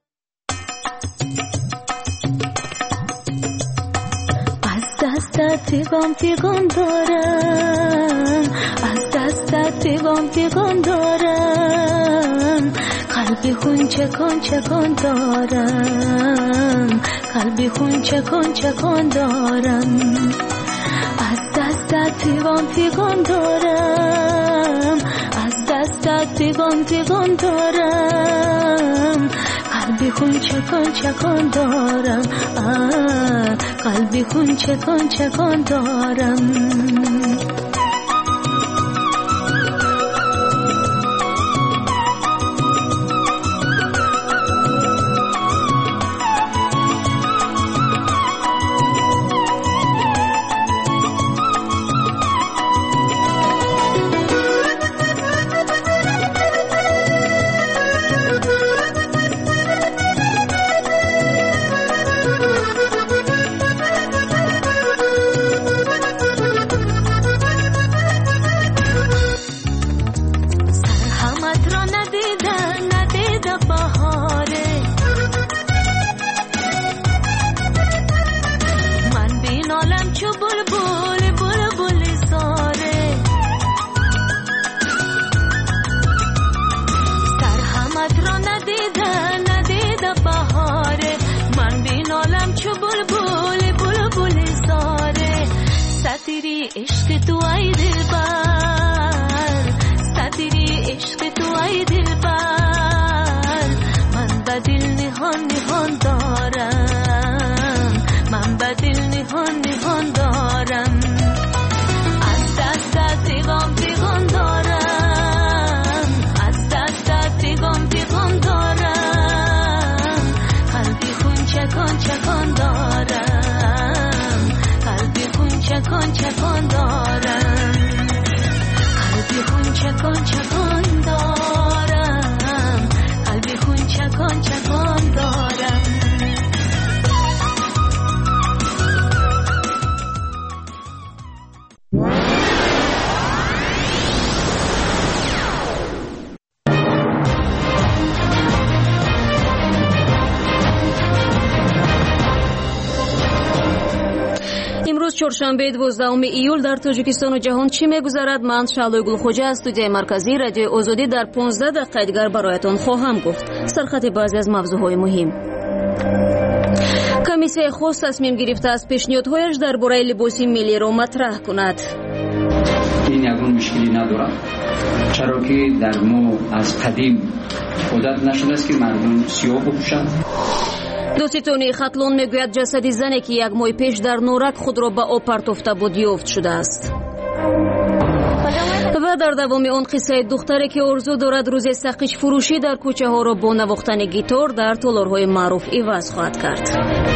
از دست تیغام تیغام دارم، از دست تیغام تیغام دارم، قلبی خون چکان چکان دارم، قلبی خون چکان چکان دارم، از دست تیغام تیغام دارم، از دست تیغام تیغام دارم، قلبی خون چکان چکان دارم، قلبی خون چکان چکان دارم. عشق تو ای دلبر چهارشنبه دوازدهم ایول در تاجیکستان و جهان چی میگذرد؟ من شعلوی گلخوجه از استودیوی مرکزی رادیو آزادی در پانزده دقیقه دیگر برایتان خواهم گفت. سرخط بعضی از موضوعهای مهم. کمیسیون خاص تصمیم گرفته است پیشنهادهایش درباره لباس ملی را مطرح کند. این یگون مشکلی ندارد، چرا که در ما از قدیم عادت نشده است که مردم سیاه بپوشند. دوستانی خطلون میگوید جسد زنی که یک ماه پیش در نورک خود را به آب پرتافته بود یافت شده است. و در دوام آن قصه دختری که آرزو دارد روز سقیچ فروشی در کوچه ها را با نواختن گیتار در تالارهای معروف عوض خواهد کرد.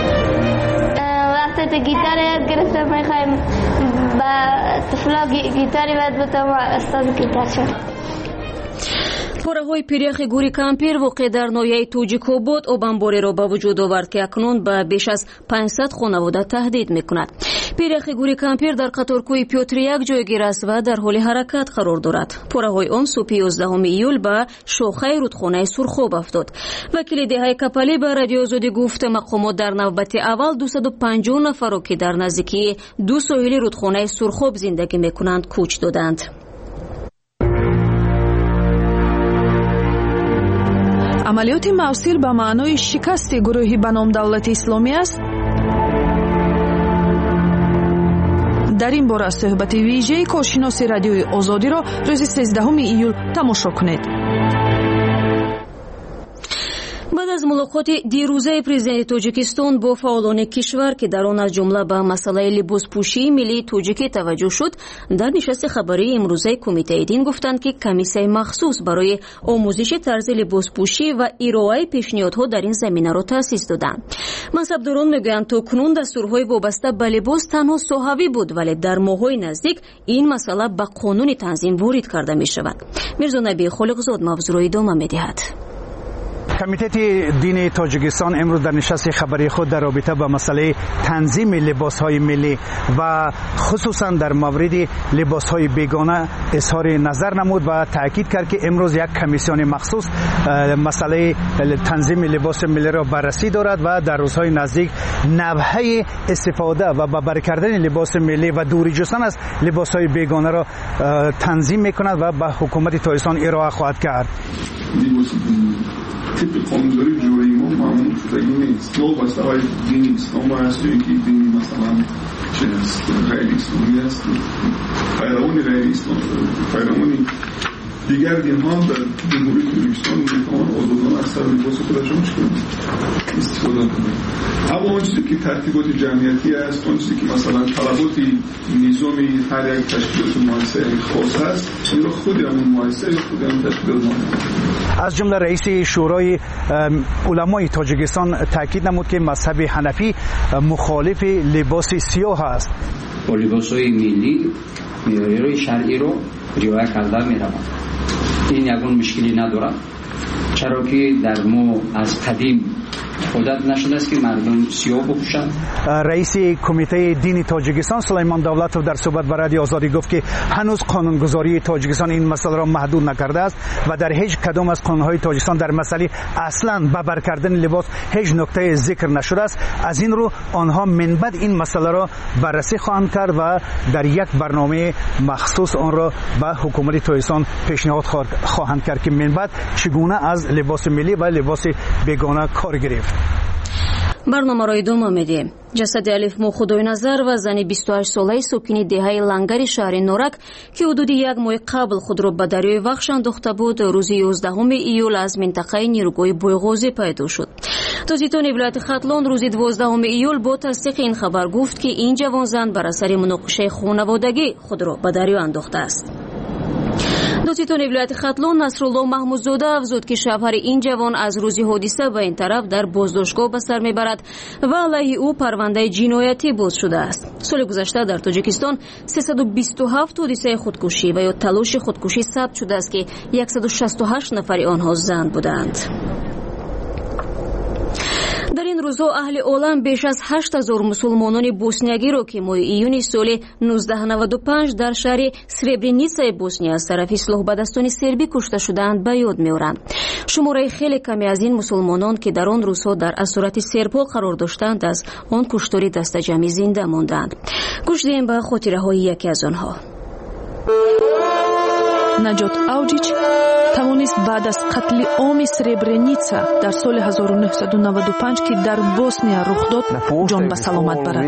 وقتی تو گیتار یاد گرفتم میخوایم با طفلا گیتاری باید بتم استاد گیتار شد. پاره‌های پیریخ گوری کمپیر واقع در ناحیه توجیک‌آباد آبانباری را به وجود آورد که اکنون به بیش از پانصد خانواده تهدید می‌کند. پیریخ گوری کمپیر در قطارکوی پیوتر یک جایگیر است و در حال حرکت قرار دارد. پاره‌های آن صبح یازدهم ایول به شاخه رودخانه سرخاب افتاد. وکیل دهه کپلی به رادیو آزادی گفت مقامات در نوبت اول دویست و پنجاه نفر را که در نزدیکی دو ساحل رودخانه سرخاب زندگی می‌کنند کوچ دادند. عملیات موصل به معنای شکست گروهی به نام دولت اسلامی است. در این باره صحبت ویژه کارشناس رادیوی آزادی را روز سیزدهم ایول تماشا کنید. بعد از ملاقات دیروزه پرزیدنت تاجیکستان با فعالان کشور که در آن از جمله به مسئله لباسپوشی ملی تاجیکی توجه شد، در نشست خبری امروزه کمیته دین گفتند که کمیسیون مخصوص برای آموزش طرز لباسپوشی و ارائه پیشنهادها در این زمینه را تأسیس دادند. منصبداران میگویند تا کنون دستورهای وابسته به لباس تنها ساحوی بود، ولی در ماه‌های نزدیک این مسئله به قانون تنظیم وارد کرده می شود. میرزا نبی خالقزاد موضوع را ادامه می‌دهد. کمیته دین تاجیکستان امروز در نشست خبری خود در رابطه با مسئله تنظیم لباس‌های ملی و خصوصا در مورد لباس‌های بیگانه اظهار نظر نمود و تاکید کرد که امروز یک کمیسیون مخصوص مسئله تنظیم لباس ملی را بررسی دارد و در روزهای نزدیک نحوه استفاده و ببر کردن لباس ملی و دوری جستن از لباس‌های بیگانه را تنظیم می‌کند و به حکومت تاجیکستان ارائه خواهد کرد. طبق قانون‌گذاری جوری ما معمول شدگی نیست. دو بسته های دین اسلام هست، یکی دین مثلا چه هست غیر اسلامی هست، پیروان غیر اسلامی، پیروان دیگر دین ها در جمهوری تاجیکستان میتوان آزادانه از سر لباس خودشان چکنند استفاده کنند. اما اون چیزی که ترتیبات جمعیتی است، اون چیزی که مثلا طلبات نظامی هر یک تشکیلات مؤسسه خاص هست، این را خود همون مؤسسه یا خود همون تشکیلات مؤسسه. از جمله رئیس شورای علمای تاجیکستان تاکید نمود که مذهب حنفی مخالف لباس سیاه است. با لباس‌های ملی معیارهای شرعی رو رعایت کرده می‌روند. این یگون مشکلی ندارد، چرا که در ما از قدیم عادت نشده است که مردم سیاه بپوشند. رئیس کمیته دین تاجیکستان سلیمان دولتوف در صحبت با رادیو آزادی گفت که هنوز قانونگذاری تاجیکستان این مسئله را محدود نکرده است و در هیچ کدام از قانون‌های تاجیکستان در مسئله اصلاً ببر کردن لباس هیچ نکته ذکر نشده است. از این رو آنها من بعد این مسئله را بررسی خواهند کرد و در یک برنامه مخصوص آن را به حکومت تاجیکستان پیشنهاد خواهند کرد که من بعد چگونه از لباس ملی و لباس بیگانه کار گرفت. برنامه را ادامه میدیم. جسد الف مو خدای نظر و زن بیست و هشت ساله ساکن دهه لنگری شهر نورک که حدود یک ماه قبل خود را به دریای وخش انداخته بود، روز یازدهم ایول از منطقه نیروگاه بویغازی پیدا شد. تازیتان ولایت خطلان روز دوازدهم ایول با تصدیق این خبر گفت که این جوان زن بر اثر مناقشه خانوادگی خود را به دریا انداخته است. دوستان ولایت خطلان نصرالله محمودزاده افزود که شوهر این جوان از روز حادثه به این طرف در بازداشتگاه به سر میبرد و علیه او پرونده جنایتی باز شده است. سال گذشته در تاجیکستان سیصد و بیست و هفت حادثه خودکشی و یا تلاش خودکشی ثبت شده است که صد و شصت و هشت نفر آنها زن بودند. дар ин рӯзҳо аҳли олам беш аз ҳашт ҳазор мусулмонони боснiyagиро ки моҳи июни соли нуздаҳ наваду панҷ дар шаҳри сребреницаи босния аз тарафи силоҳбадастони сербӣ кушта шуданд ба ёд меоранд. шумораи хеле каме аз ин мусулмонон ки дар он рӯзҳо дар асорати сербҳо қарор доштанд аз он куштори дастаҷамӣ зинда монданд. гӯш диҳем ба хотираҳои яке аз онҳо. наҷот авҷич тавонист баъд аз қатли оми сребреница дар соли ҳазору нуҳсаду наваду панҷ ки дар босния рух дод ҷон ба саломат барад.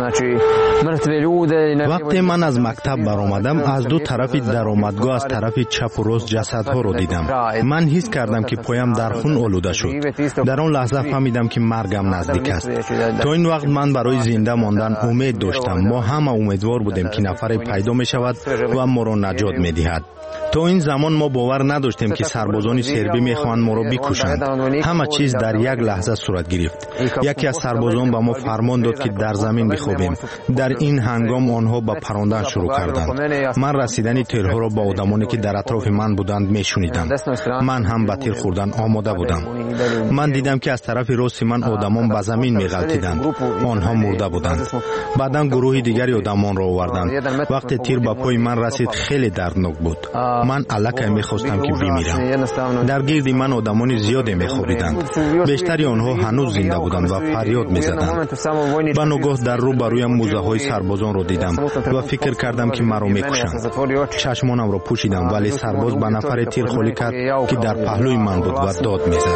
вақте ман аз мактаб баромадам, аз ду тарафи даромадгоҳ аз тарафи чапу рост ҷасадҳоро дидам. ман ҳис кардам ки поям дар хун олуда шуд. дар он лаҳза фаҳмидам ки маргам наздик аст. то ин вақт ман барои зинда мондан умед доштам. мо ҳама умедвор будем ки нафаре пайдо мешавад ва моро наҷот медиҳад. то ин замон мо бовар надоштем ки сарбозони сербӣ мехоҳанд моро бикушанд. ҳама чиз дар як лаҳза сурат гирифт. яке аз сарбозон ба мо фармон дод ки дар замин бихобем. дар ин ҳангом онҳо ба парондан шурӯъ карданд. ман расидани тирҳоро ба одамоне ки дар атрофи ман буданд мешунидам. ман ҳам ба тир хӯрдан омода будам. ман дидам ки аз тарафи рости ман одамон ба замин меғалтиданд. онҳо мурда буданд. баъдан гурӯҳи дигари одамонро оварданд. вақте тир ба пои ман расид, хеле дарднок буд. ман аллакай мехостам ки бимирам. дар гирди ман одамони зиёде мехобиданд. бештари онҳо ҳанӯз зинда буданд ва фарёд мезаданд. ба ногоҳ дар рӯ ба рӯям мӯзаҳои сарбозонро дидам ва фикр кардам ки маро мекушанд. чашмонамро пӯшидам, вале сарбоз ба нафаре тир холӣ кард ки дар паҳлӯи ман буд ва дод мезад.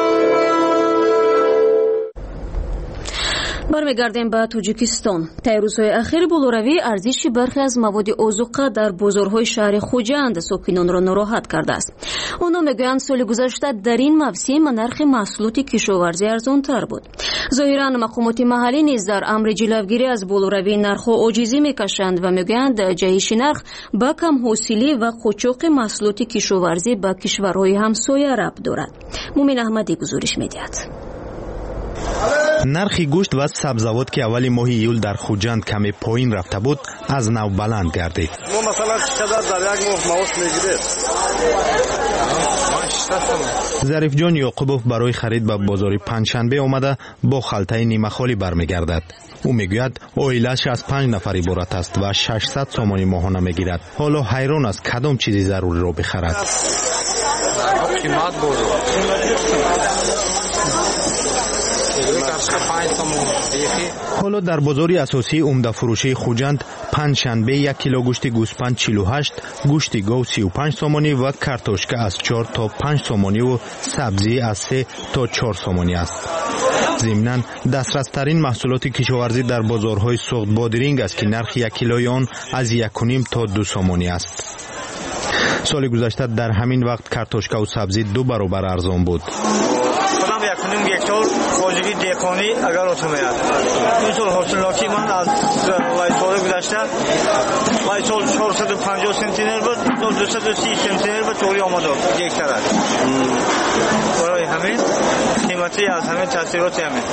бармегардем ба тоҷикистон. таи рӯзҳои ахир болоравии арзиши бархе аз маводи озуқа дар бозорҳои шаҳри хуҷанд сокинонро нороҳат кардааст. онҳо мегӯянд соли гузашта дар ин мавсим нархи маҳсулоти кишоварзӣ арзонтар буд. зоҳиран мақомоти маҳаллӣ низ дар амри ҷилавгирӣ аз болоравии нархҳо оҷизӣ мекашанд ва мегӯянд ҷаҳиши нарх ба камҳосилӣ ва қочоқи маҳсулоти кишоварзӣ ба кишварҳои ҳамсоя рабт дорад. мумин аҳмадӣ гузориш медиҳад. нархи гӯшт ва сабзавот ки аввали моҳи июл дар хуҷанд каме поин рафта буд, аз нав баланд гардид. мо масалан чӣ қадар дар як моҳ маош мегиред? зарифҷон ёқубов барои харид ба бозори панҷшанбе омада бо халтаи нимахолӣ бармегардад. ӯ мегӯяд оилааш аз панҷ нафар иборат аст ва шашсад сомони моҳона мегирад. ҳоло ҳайрон аст кадом чизи заруриро бихарад. ҳоло дар бозори асосии умдафурӯшии хуҷанд панҷшанбе як кило гӯшти гӯспанд чилу ҳашт, гӯшти гов сию панҷ сомонӣ ва картошка аз чор то панҷ сомониву сабзӣ аз се то чор сомонӣ аст. зимнан дастрастарин маҳсулоти кишоварзӣ дар бозорҳои суғд бодиринг аст ки нархи як килои он аз якуним то ду сомонӣ аст. соли гузашта дар ҳамин вақт картошкаву сабзӣ ду баробар арзон буд. якуним гектор ҳозири деҳқонӣ агар отамеяд. ин сол ҳосилноки ман аз лайсоли гузашта лайсол чорсаду панҷоҳ сентинер буд, сол дусаду си сентинер буд тори омадод гектара. барои ҳамин қимати аз ҳамин таъсироти ҳамин.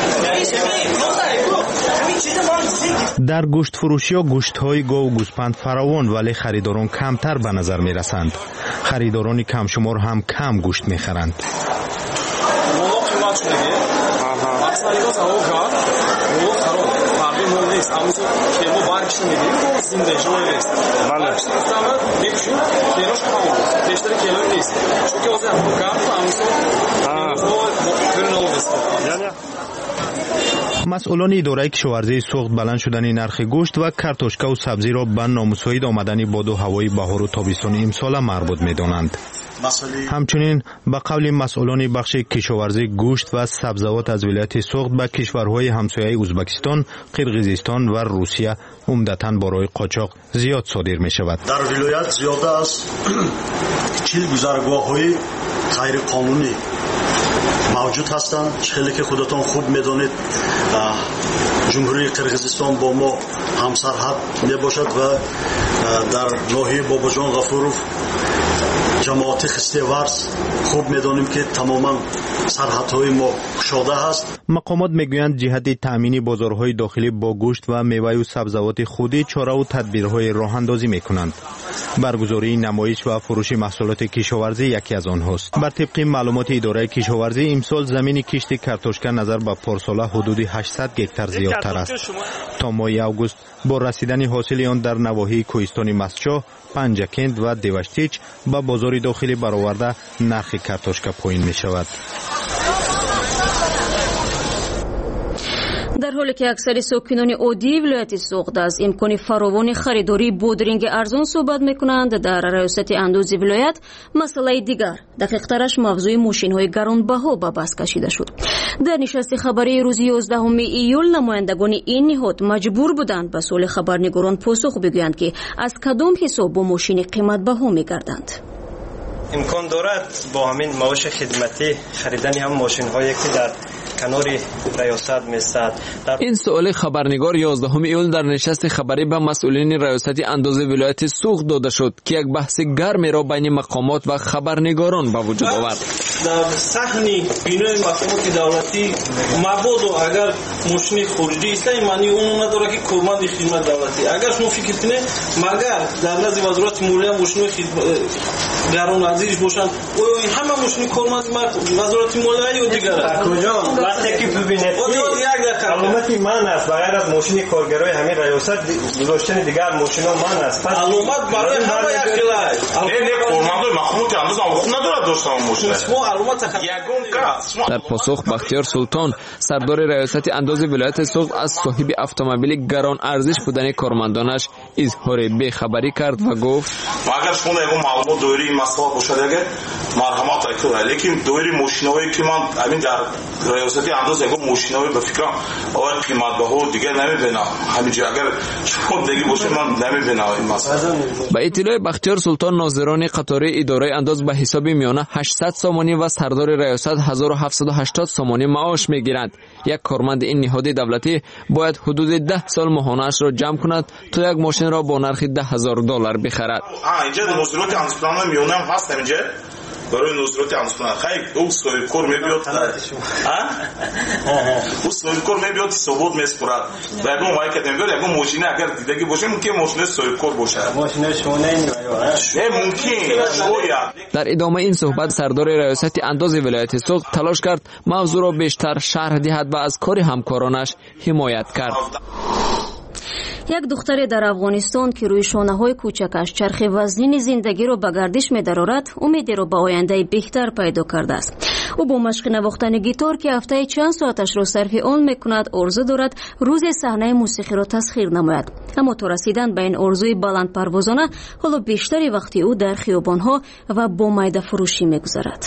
дар гӯштфурӯшиҳо гӯштҳои гову гӯспанд фаровон, вале харидорон камтар ба назар мерасанд. харидорони камшумор ҳам кам гӯшт мехаранд. масъулони идораи кишоварзии суғд баланд шудани нархи гӯшт ва картошкаву сабзиро ба номусоид омадани боду ҳавои баҳору тобистони имсола марбут медонанд. ҳамчунин ба қавли масъулони бахши кишоварзӣ гӯшт ва сабзавот аз вилояти суғд ба кишварҳои ҳамсояи Ӯзбекистон, Қирғизистон ва Русия умдатан борои қочоқ зиёд содир мешавад. дар вилоят зиёда аз чил гузаргоҳҳои ғайриқонунӣ мавҷуд ҳастанд. хеле ки худатон хуб медонед, ҷумҳурии Қирғизистон бо мо ҳамсарҳад мебошад ва дар ноҳияи Бобоҷон Ғафуров جماعت خستیورز خوب میدانیم که تماما سرحدهای ما گشاده است. مقامات میگویند جهت تامین بازارهای داخلی با گوشت و میوه و سبزیجات خودی چاره و تدبیرهای راه اندازی میکنند. برگزاری نمایش و فروش محصولات کشاورزی یکی از آنهاست. بر طبق معلومات اداره کشاورزی امسال زمین کشت کارتوشکا نظر به پارسال حدود هشتصد گکتار زیادتر است. تا ماه اوگوست با رسیدن حاصل آن در نواحی کوهستان مسچا، پنجکند و دیوشتیچ به بازار داخلی برآورده نرخ کارتوشکا پایین می شود. در حالی که اکثر ساکنان عادی ولایت سوغد از امکان فراوان خریداری بودرینگ ارزان صحبت میکنند، در ریاست اندوزی ولایت مسئله دیگر دقیق‌ترش موضوع ماشین‌های گرانبها به بحث کشیده شد. در نشست خبری روز یازدهم ایول نمایندگان این نهاد مجبور بودند به سوال خبرنگاران پاسخ بگویند که از کدام حساب با ماشین قیمت بها میگردند. امکان دارد با همین معاش خدمتی خریدن هم ماشین هایی که در کنار ریاست میستد. این سوال خبرنگار یازدهم ایول در نشست خبری به مسئولین ریاست اندوزی ولایت سوغد داده شد که یک بحث گرمی را بین مقامات و خبرنگاران به وجود آورد. در صحن بینای مقامات دولتی مبادا اگر ماشین خارجی است معنی اون نداره که کارمند خدمت دولتی. اگر شما فکر کنید مگر در نزد وزارت مالیه ماشین گران عزیز باشند او همه ماشین کارمند وزارت مالیه یا دیگر کجا وقتی که ببینید علامت من است بغیر از ماشین کارگرای همین ریاست گذاشتن دیگر ماشینا من است. علامت برای همه یک کلای نه نه کارمند مخموت انداز حقوق نداره داشتن ماشین. در پاسخ بختیار سلطان سردار ریاست اندوزی ولایت سوغد از صاحب اتومبیل گران ارزش بودن کارمندانش اظهار بی‌خبری کرد و گفت اگر شما یک معلومات دوری این مسئله باشد اگر مرحمت کنید لیکن دوری ماشینایی که من همین در ریاست اندوزی یک ماشینایی به فکرم اول قیمت بها دیگه نمیبینم همینجا اگر شما دیگه باشه من نمیبینم این مسئله. به اطلاع بختیار سلطان ناظران قطاری اداره انداز به حساب میانه هشتصد سامانی و سردار ریاست هزار و هفتصد و هشتاد سامانی معاش میگیرند. یک کارمند این نهاد دولتی باید حدود ده سال ماهانه‌اش را جمع کند تا یک ماشین را با نرخ ده هزار دلار بخرد. آ اینجا نظرات اندازپلان میونه هست اینجا برای نظرات اندازپلان خیلی او صاحب کار میبیاد ها او صاحب کار میبیاد ثبوت میسپرد بعد اون وای که نمیگه یک ماشین اگر دیدگی باشه ممکن ماشین صاحب کار باشه ماشین شما نه ممکن شویا. در ادامه این صحبت سردار ریاست اندوزی ولایت سوغد تلاش کرد موضوع را بیشتر شرح دهد و از کار همکارانش حمایت کرد. یک دختر در افغانستان که روی شانه‌های کوچکش چرخ وزنین زندگی را به گردش می‌دارد، امیدی را به آینده بهتر پیدا کرده است. او با مشق نواختن گیتار که هفته چند ساعتش را صرف آن می‌کند، آرزو دارد روز صحنه موسیقی را تسخیر نماید. اما تا رسیدن به این آرزوی بلند پروازانه، حالا بیشتری وقتی او در خیابان‌ها و با میده فروشی می‌گذرد.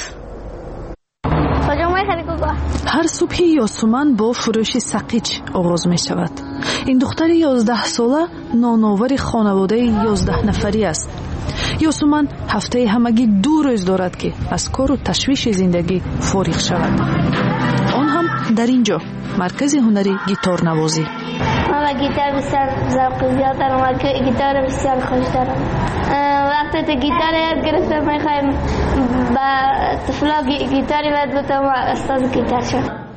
هر صبح یاسمن با فروش سقیچ آغاز می شود. این دختر یازده ساله نانآور خانواده یازده نفری است. یاسمن هفته همگی دو روز دارد که از کار و تشویش زندگی فارغ شود. آن هم در اینجا مرکز هنری گیتار نوازی. من گیتار بسیار ذوق زیاد دارم و گیتار بسیار خوش دارم. وقتی تو گیتار یاد گرفتم میخوایم با طفلا گیتاری یاد بودم و استاد گیتار شد.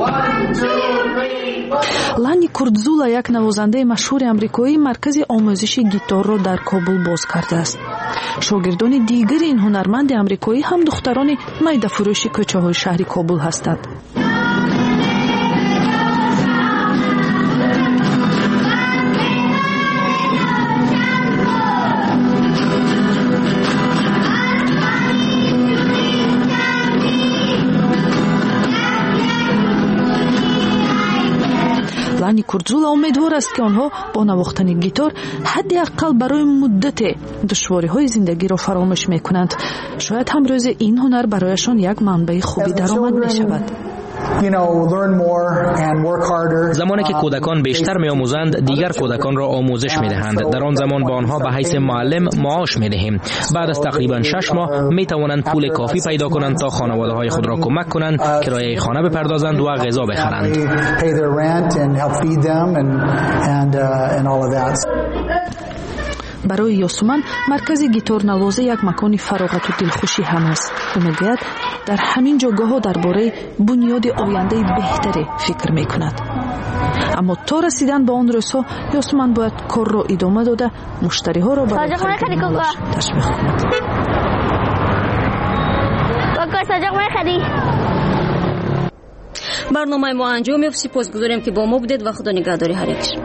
لانی کورتزولا یک نوازنده مشهور امریکایی مرکز آموزش گیتار را در کابل باز کرده است. شاگردان دیگر این هنرمند امریکایی هم دختران میده فروشی کوچه های شهر کابل هستند. لانی کورتزولا امیدوار است که آنها با نواختن گیتار حداقل برای مدت دشواری‌های زندگی را فراموش می‌کنند. شاید هم روز این هنر برایشان یک منبع خوبی درآمد می‌شود. زمانی که کودکان بیشتر می‌آموزند، دیگر کودکان را آموزش می‌دهند. در آن زمان با آنها به حیث معلم معاش می‌دهیم. بعد از تقریباً شش ماه می‌توانند پول کافی پیدا کنند تا خانواده‌های خود را کمک کنند، کرایه خانه بپردازند و غذا بخرند. барои Ёсуман маркази гиторнавозӣ як макони фароғату дилхушӣ ҳам аст. ӯ мегӯяд дар ҳамин ҷойгоҳҳо дар бораи бунёди ояндаи беҳтаре фикр мекунад. аммо то расидан ба он рӯзҳо Ёсуман бояд корро идома дода муштариҳоро барои харидани молаш ташвиқ кунад. барномаи мо анҷом ёфт. сипосгузорем ки бо мо будед ва худо нигаҳдори ҳар як.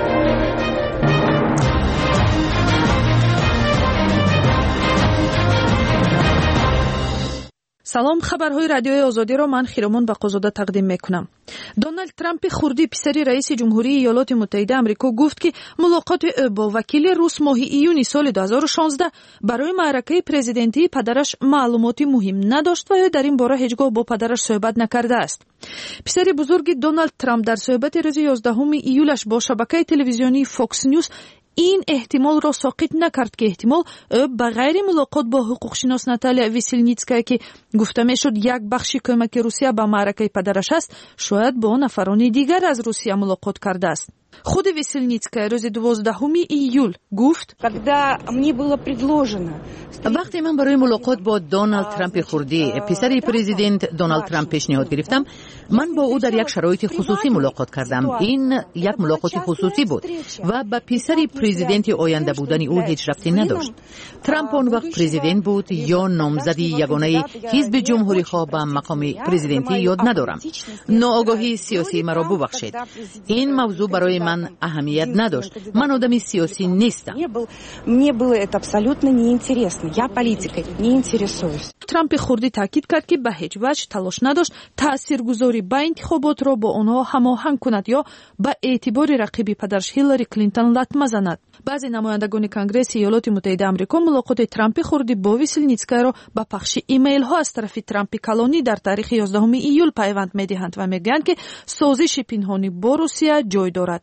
салом, хабарҳои радиои озодиро ман хиромон бақозода тақдим мекунам. Дональд Трампи хурдӣ писари раиси ҷумҳурии иёлоти муттаҳидаи амрико гуфт ки мулоқоти ӯ бо вакили рус моҳи июни соли ду ҳазору шонздаҳ барои маъракаи президентии падараш маълумоти муҳим надошт ва ӯ дар ин бора ҳеҷ гоҳ бо падараш суҳбат накардааст. писари бузурги Дональд Трамп дар суҳбати рӯзи ёздаҳуми июлаш бо шабакаи телевизионии Fox News ин эҳтимолро соқит накард ки эҳтимол ӯ ба ғайри мулоқот бо ҳуқуқшинос Наталия Весельницкая ки гуфта мешуд як бахши кӯмаки Русия ба маъракаи падараш аст, шояд бо нафарони дигар аз Русия мулоқот кардааст. худи Весельницкая рӯзи дувоздаҳуми июл гуфт: вақте ман барои мулоқот бо Доналд Трампи хурдӣ писари президент Доналд Трамп пешниҳод гирифтам, ман бо ӯ дар як шароити хусусӣ мулоқот кардам. ин як мулоқоти хусусӣ буд ва ба писари президенти оянда будани ӯ ҳеҷ рабте надошт. Трамп он вақт президент буд ё номзади ягонаи ҳизби ҷумҳурихоҳ ба мақоми президентӣ ёд надорам. ноогоҳии сиёсии маро бубахшед. ин мавзӯъ барои ман аҳамият надошт. ман одами сиёсӣ нестам. Мне было это абсолютно неинтересно. Я политикой не интересуюсь. Трампи хурдӣ таъкид кард ки ба ҳеҷ ваҷ талош надошт таъсиргузорӣ ба интихоботро бо онҳо ҳамоҳанг кунад ё ба эътибори рақиби падараш Ҳиллари Клинтон латма занад. баъзе намояндагони Конгресси Иёлоти Муттаҳидаи Амрико мулоқоти Трампи хурдӣ бо Весельницкаяро ба пахши имейлҳо аз тарафи Трампи калонӣ дар таърихи ёздаҳуми июл пайванд медиҳанд ва мегӯянд ки созиши пинҳонӣ бо Русия ҷой дорад.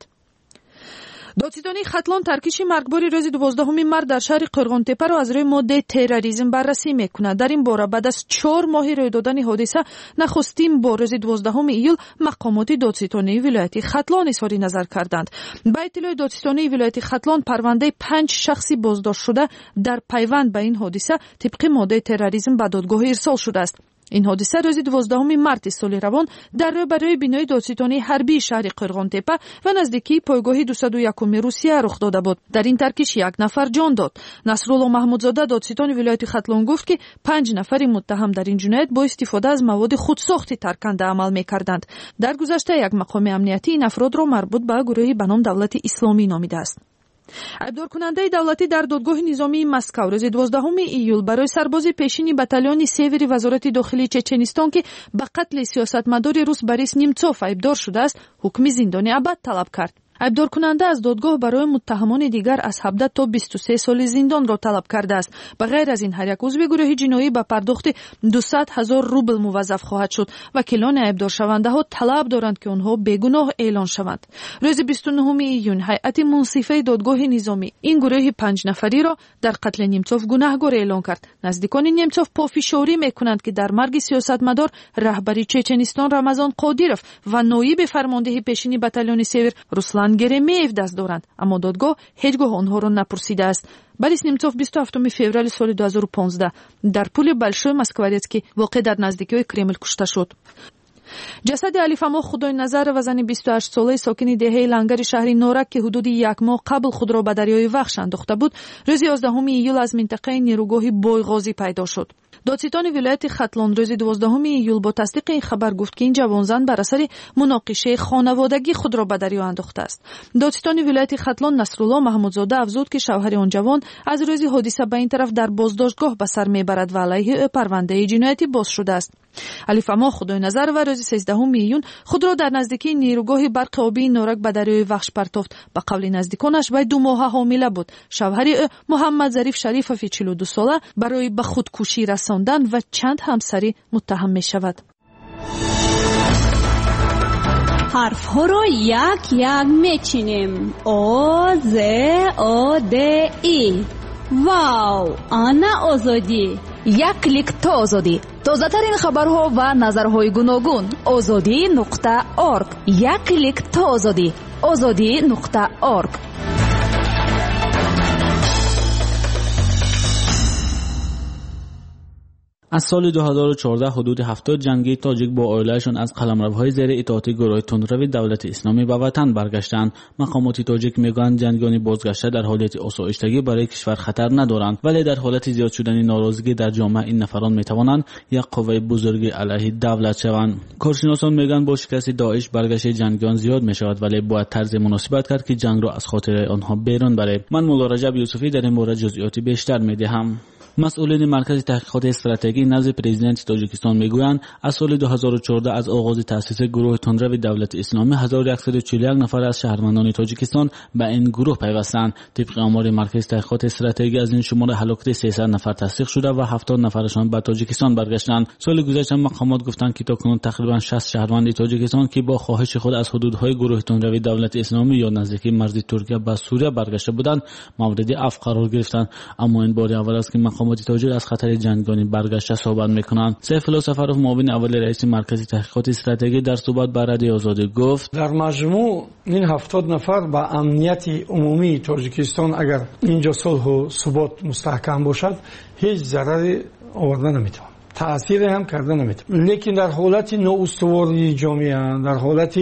додситони Хатлон таркиши маргбори рӯзи дувоздаҳуми март дар шаҳри Қирғонтепаро аз рӯи моддаи терроризм баррасӣ мекунад. дар ин бора баъд аз чор моҳи рӯй додани ҳодиса нахустин бор рӯзи дувоздаҳуми июл мақомоти додситонии вилояти Хатлон изҳори назар карданд. ба иттилои додситонии вилояти Хатлон парвандаи панҷ шахси боздоштшуда дар пайванд ба ин ҳодиса тибқи моддаи терроризм ба додгоҳ ирсол шудааст. ин ҳодиса рӯзи дувоздаҳуми марти соли равон дар рӯбарои бинои додситонии ҳарбии шаҳри Қирғонтепа ва наздикии пойгоҳи дусаду якуми Русия рух дода буд. дар ин таркиш як нафар ҷон дод. Насрулло Маҳмудзода додситони вилояти Хатлон гуфт ки панҷ нафари муттаҳам дар ин ҷиноят бо истифода аз маводи худсохти тарканда амал мекарданд. дар гузашта як мақоми амниятӣ ин афродро марбут ба гурӯҳи ба ном Давлати Исломӣ номидааст. айбдоркунандаи давлатӣ дар додгоҳи низомии Москав рӯзи дувоздаҳуми июл барои сарбози пешини батальони севери вазорати дохилии Чеченистон ки ба қатли сиёсатмадори рус Борис Немцов айбдор шудааст, ҳукми зиндони абад талаб кард. айбдоркунанда аз додгоҳ барои муттаҳамони дигар аз ҳабдаҳ то бисту се соли зиндонро талаб кардааст. ба ғайр аз ин ҳар як узви гурӯҳи ҷиноӣ ба пардохти дусад ҳазор рубл муваззаф хоҳад шуд. вакилони айбдоршавандаҳо талаб доранд ки онҳо бегуноҳ эълон шаванд. рӯзи бисту нӯҳуми июн ҳайати мунсифаи додгоҳи низомӣ ин гурӯҳи панҷнафариро дар қатли Немцов гунаҳгор эълон кард. наздикони Немцов пофишорӣ мекунанд ки дар марги сиёсатмадор раҳбари Чеченистон Рамазон Қодиров ва ноиби фармондеҳи пешини батальони север Руслан Геремеев даст доранд, аммо додгоҳ ҳеҷ гоҳ онҳоро напурсидааст. Борис Немцов бисту ҳафтуми феврали соли ду ҳазору понздаҳ дар пули Большой Москворецкий воқеъ дар наздикиҳои Кремл кушта шуд. ҷасади Алифамоҳ Худойназарова зани бисту ҳашт солаи сокини деҳаи Лангари шаҳри Норак ки ҳудуди як моҳ қабл худро ба дарёи Вахш андохта буд, рӯзи ёздаҳуми июл аз минтақаи нерӯгоҳи Бойғозӣ пайдо шуд. додситони вилояти Хатлон рӯзи дувоздаҳуми июл бо тасдиқи ин хабар гуфт ки ин ҷавонзан бар асари муноқишаи хонаводагӣ худро ба дарё андохтааст. додситони вилояти Хатлон Насрулло Маҳмудзода афзуд ки шавҳари он ҷавон аз рӯзи ҳодиса ба ин тараф дар боздоштгоҳ ба сар мебарад ва алайҳи ӯ парвандаи ҷиноятӣ боз шудааст. Алифамоҳ Худойназарова рӯзи сездаҳуми июн худро дар наздикии нерӯгоҳи барқи обии Норак ба дарёи Вахш партофт. ба қавли наздиконаш вай ду моҳа ҳомила буд. шавҳари ӯ Муҳаммад Зариф Шарифови чилу ду сола барои ба худкушӣ расондан ва чанд ҳамсарӣ муттаҳам мешавад. ҳарфҳоро як як мечинем. о з о д и. вау, ана озодӣ. як клик то озодӣ. тозатарин хабарҳо ва назарҳои гуногун. озодӣ нуқта орг. як клик то озодӣ. озодӣ нуқта орг. از سال دو هزار و چهارده حدود هفتاد جنگی تاجیک با عائله‌شان از قلمروهای زیر اطاعت گروه تندروی دولت اسلامی به وطن برگشتند. مقامات تاجیک میگویند جنگیان بازگشته در حالت آسایشتگی برای کشور خطر ندارند، ولی در حالت زیاد شدن ناراضگی در جامعه این نفران میتوانند یک قوه بزرگی علیه دولت شوند. کارشناسان میگویند با شکست داعش برگشت جنگیان زیاد میشود، ولی باید طرز مناسبت کرد که جنگ را از خاطر آنها بیرون بره. من مولا رجب یوسفی در این مورد جزئیات بیشتر میدهم. مسئولین مرکز تحقیقات استراتژی نزد پرزیدنت تاجیکستان میگویند از سال دو هزار و چهارده از آغاز تأسیس گروه تندروی دولت اسلامی هزار و صد و چهل و یک نفر از شهروندان تاجیکستان به این گروه پیوستند. طبق آمار مرکز تحقیقات استراتژی از این شمار هلاکت سیصد نفر تصدیق شده و هفتاد نفرشان به تاجیکستان برگشتند. سال گذشته مقامات گفتند که تاکنون تقریبا شصت شهروند تاجیکستان که با خواهش خود از حدودهای گروه تندروی دولت اسلامی یا نزدیکی مرز ترکیه به سوریه برگشته بودند مورد عفو قرار گرفتند. اما این بار اول است که مقامات تاجیک از خطر جنگانی برگشته صحبت میکنند. سیف الله سفرов معاون اول رئیس مرکز تحقیقات استراتژی در صحبت با رادیو آزادی گفت در مجموع این هفتاد نفر با امنیت عمومی تاجیکستان اگر اینجا صلح و ثبات مستحکم باشد هیچ ضرری آورده نمیتونه، تأثیر هم کرده نمیتونه. لیکن در حالت نااستواری جامعه، در حالت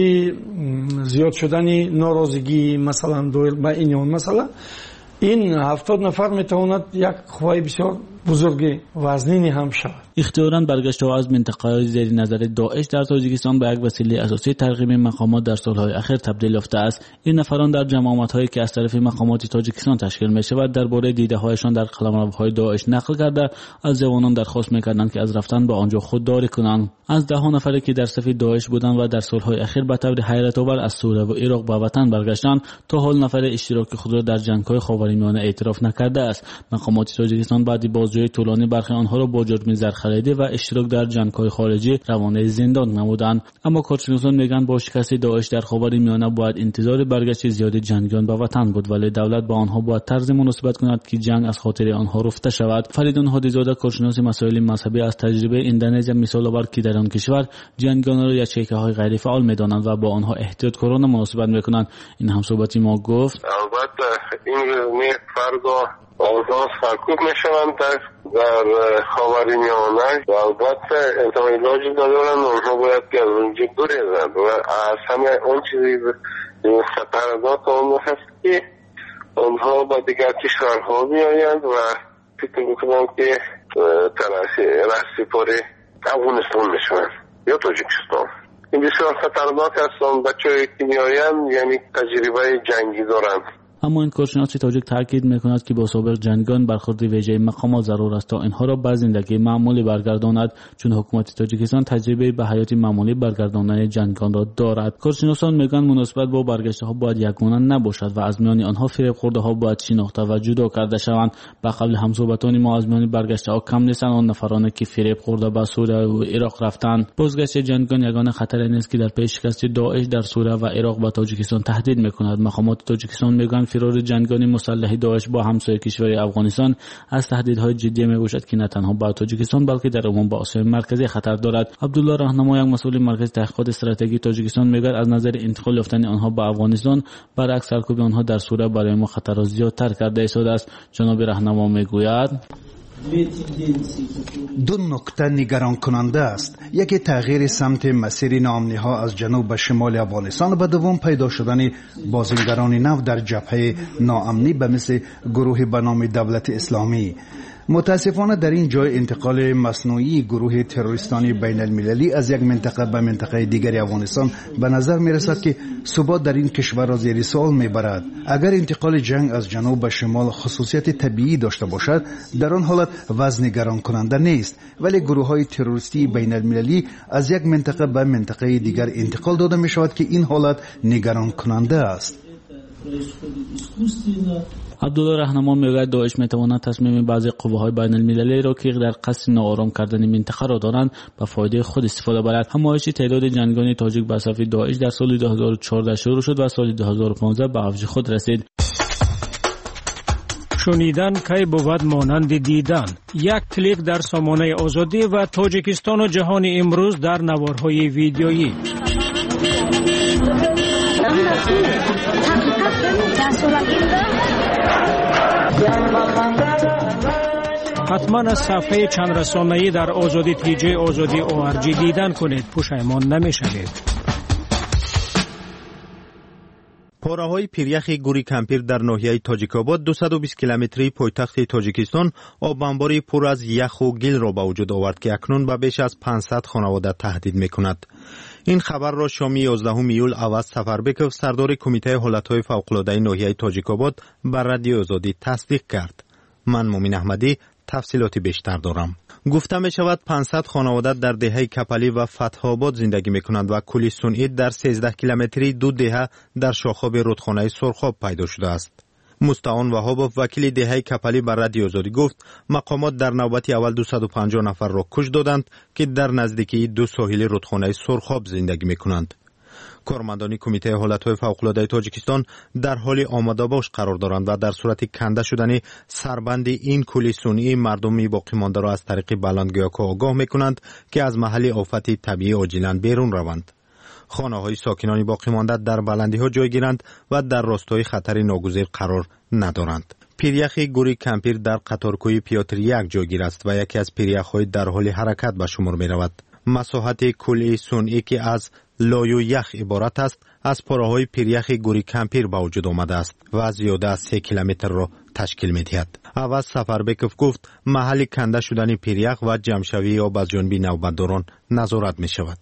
زیاد شدن ناراضگی مثلا دویل با این مثلا این هفتاد نفر میتواند یک قوه بسیار بزرگی وزنی هم شود. اختیاراً برگشته ها از منطقه زیر نظر داعش در تاجیکستان به یک وسیله اساسی ترغیب مقامات در سالهای اخیر تبدیل یافته است. این نفران در جماعت‌هایی که از طرف مقامات تاجیکستان تشکیل می‌شود درباره دیده‌هایشان در قلمروهای داعش نقل کرده از جوانان درخواست می‌کردند که از رفتن به آنجا خودداری کنند. از ده ها نفری که در صف داعش بودند و در سالهای اخیر به طور حیرت‌آور از سوریه و عراق به وطن برگشتند تا حال نفر اشتراک خود را در جنگ‌های خاورمیانه اعتراف نکرده است. مقامات تاجیکستان بعد بازجویی طولانی برخی آنها را با جرم زرخریدی و اشتراک در جنگ‌های خارجی روانه زندان نمودند. اما کارشناسان میگن با شکست داعش در خاورمیانه باید انتظار برگشت زیاد جنگیان به وطن بود، ولی دولت با آنها باید طرز مناسبت کند که جنگ از خاطر آنها رفته شود. فریدون هادیزاده کارشناس مسائل مذهبی از تجربه اندونزی مثال آورد که در آن کشور جنگیان را یچیکه‌های غیر فعال می‌دانند و با آنها احتیاطکارانه مناسبت می‌کنند. این هم صحبتی ما گفت البته این فردا آنها سرکوب میشوند در در خاورمیانه و البته انتها علاجی ندارند، آنها باید که از اونجا بریزند و از همه اون چیزی خطرناک آن هست که آنها با دیگر کشورها میآیند و فکر میکنم که رهسپاری افغانستان میشوند یا تاجیکستان. این بسیار خطرناک هستند. بچه‌ای که میآیند یعنی تجربه جنگی دارند. اما این کارشناس تاجیک تاکید میکند که با سابق جنگان برخورد ویژه مقامات ضرور است تا اینها را به زندگی معمولی برگرداند، چون حکومت تاجیکستان تجربه به حیات معمولی برگرداندن جنگان را دارد. کارشناسان میگن مناسبت با برگشته ها باید یگانه نباشد و از میان آنها فریب خورده ها باید شناخته و جدا کرده شوند. به قبل همصحبتان ما از میان برگشته ها کم نیستند آن نفرانی که فریب خورده به سوریه و عراق رفتند. بازگشت جنگان یگانه خطری نیست که در پی شکست داعش در سوریه و عراق به تاجیکستان تهدید میکند. مقامات تاجیکستان میگن فرار جنگانی مسلح داعش با همسایه کشور افغانستان از تهدیدهای جدی میباشد که نه تنها با تاجیکستان بلکه در عموم با آسیای مرکزی خطر دارد. عبدالله راهنما یک مسئول مرکز تحقیقات استراتژی تاجیکستان میگوید از نظر انتقال یافتن آنها به افغانستان برعکس سرکوب آنها در سوریه برای ما خطر را زیادتر کرده ایستاده است. جناب راهنما میگوید دو نکته نگران کننده است. یکی تغییر سمت مسیر ناامنی ها از جنوب به شمال افغانستان و دوم پیدا شدن بازیگران نو در جبهه ناامنی به مثل گروه به نام دولت اسلامی. متاسفانه در این جای انتقال مصنوعی گروه تروریستانی بین المللی از یک منطقه به منطقه دیگری افغانستان به نظر می رسد که ثبات در این کشور را زیر سوال می برد. اگر انتقال جنگ از جنوب به شمال خصوصیت طبیعی داشته باشد در آن حالت وضع نگران کننده نیست، ولی گروه های تروریستی بین المللی از یک منطقه به منطقه دیگر انتقال داده می شود که این حالت نگران کننده است. عبدالله راهنما میگوید داعش میتواند تصمیم بعضی قوه‌های بین المللی را که در قصد ناآرام کردن منطقه را دارند به فایده خود استفاده برد. همایش تعداد جنگان تاجیک به صف داعش در سال دو هزار و چهارده شروع شد و سال دو هزار و پانزده به اوج خود رسید. شنیدن کی بود مانند دیدن. یک کلیک در سامانه آزادی و تاجیکستان و جهان امروز در نوارهای ویدیویی. حتما از صفحه چند رسانه‌ای در آزادی تی جی آزادی او آر جی دیدن کنید، پشیمان نمی‌شوید. پاره‌های پیریخ گوری کمپیر در ناحیه تاجیک‌آباد دویست و بیست کیلومتری پایتخت تاجیکستان آب انباری پر از یخ و گل را به وجود آورد که اکنون به بیش از پانصد خانواده تهدید می‌کند. این خبر را شام یازدهم ایول عوض سفربکov سردار کمیته حالت‌های فوق‌العاده ناحیه تاجیک‌آباد بر رادیو آزادی تصدیق کرد. من مومن احمدی تفصیلات بیشتر دارم. گفته می شود پانصد خانواده در دهه کپلی و فتح آباد زندگی می کنند و کولی سنئی در سیزده کیلومتری دو دهه در شاخاب رودخانه سرخاب پیدا شده است. مستعان وهابوف وکیل دهه کپلی بر رادیو آزادی گفت مقامات در نوبت اول دویست و پنجاه نفر را کش دادند که در نزدیکی دو ساحل رودخانه سرخاب زندگی می کنند. کارمندان کمیته حالت‌های فوق‌العاده تاجیکستان در حال آماده باش قرار دارند و در صورت کنده شدن سربند این کولی سنئی مردم باقی مانده را از طریق بلندگویاک‌ها آگاه می‌کنند که از محل آفت طبیعی عاجلاً بیرون روند. خانه‌های ساکنان باقی مانده در بلندی‌ها جای گیرند و در راستای خطر ناگزیر قرار ندارند. پیریخ گوری کمپیر در قطارکوی پیاتر یک جایگیر است و یکی از پیریخ‌های در حال حرکت به شمار می‌رود. مساحت کولی سنئی که از لای و یخ عبارت است از پاره‌های پیریخ گوری کمپیر به وجود آمده است و زیاده از سه کیلومتر را تشکیل می‌دهد. عوض سفربکov گفت محل کنده شدن پیریخ و جمع‌شوی آب از جانب نوبتداران نظارت می‌شود.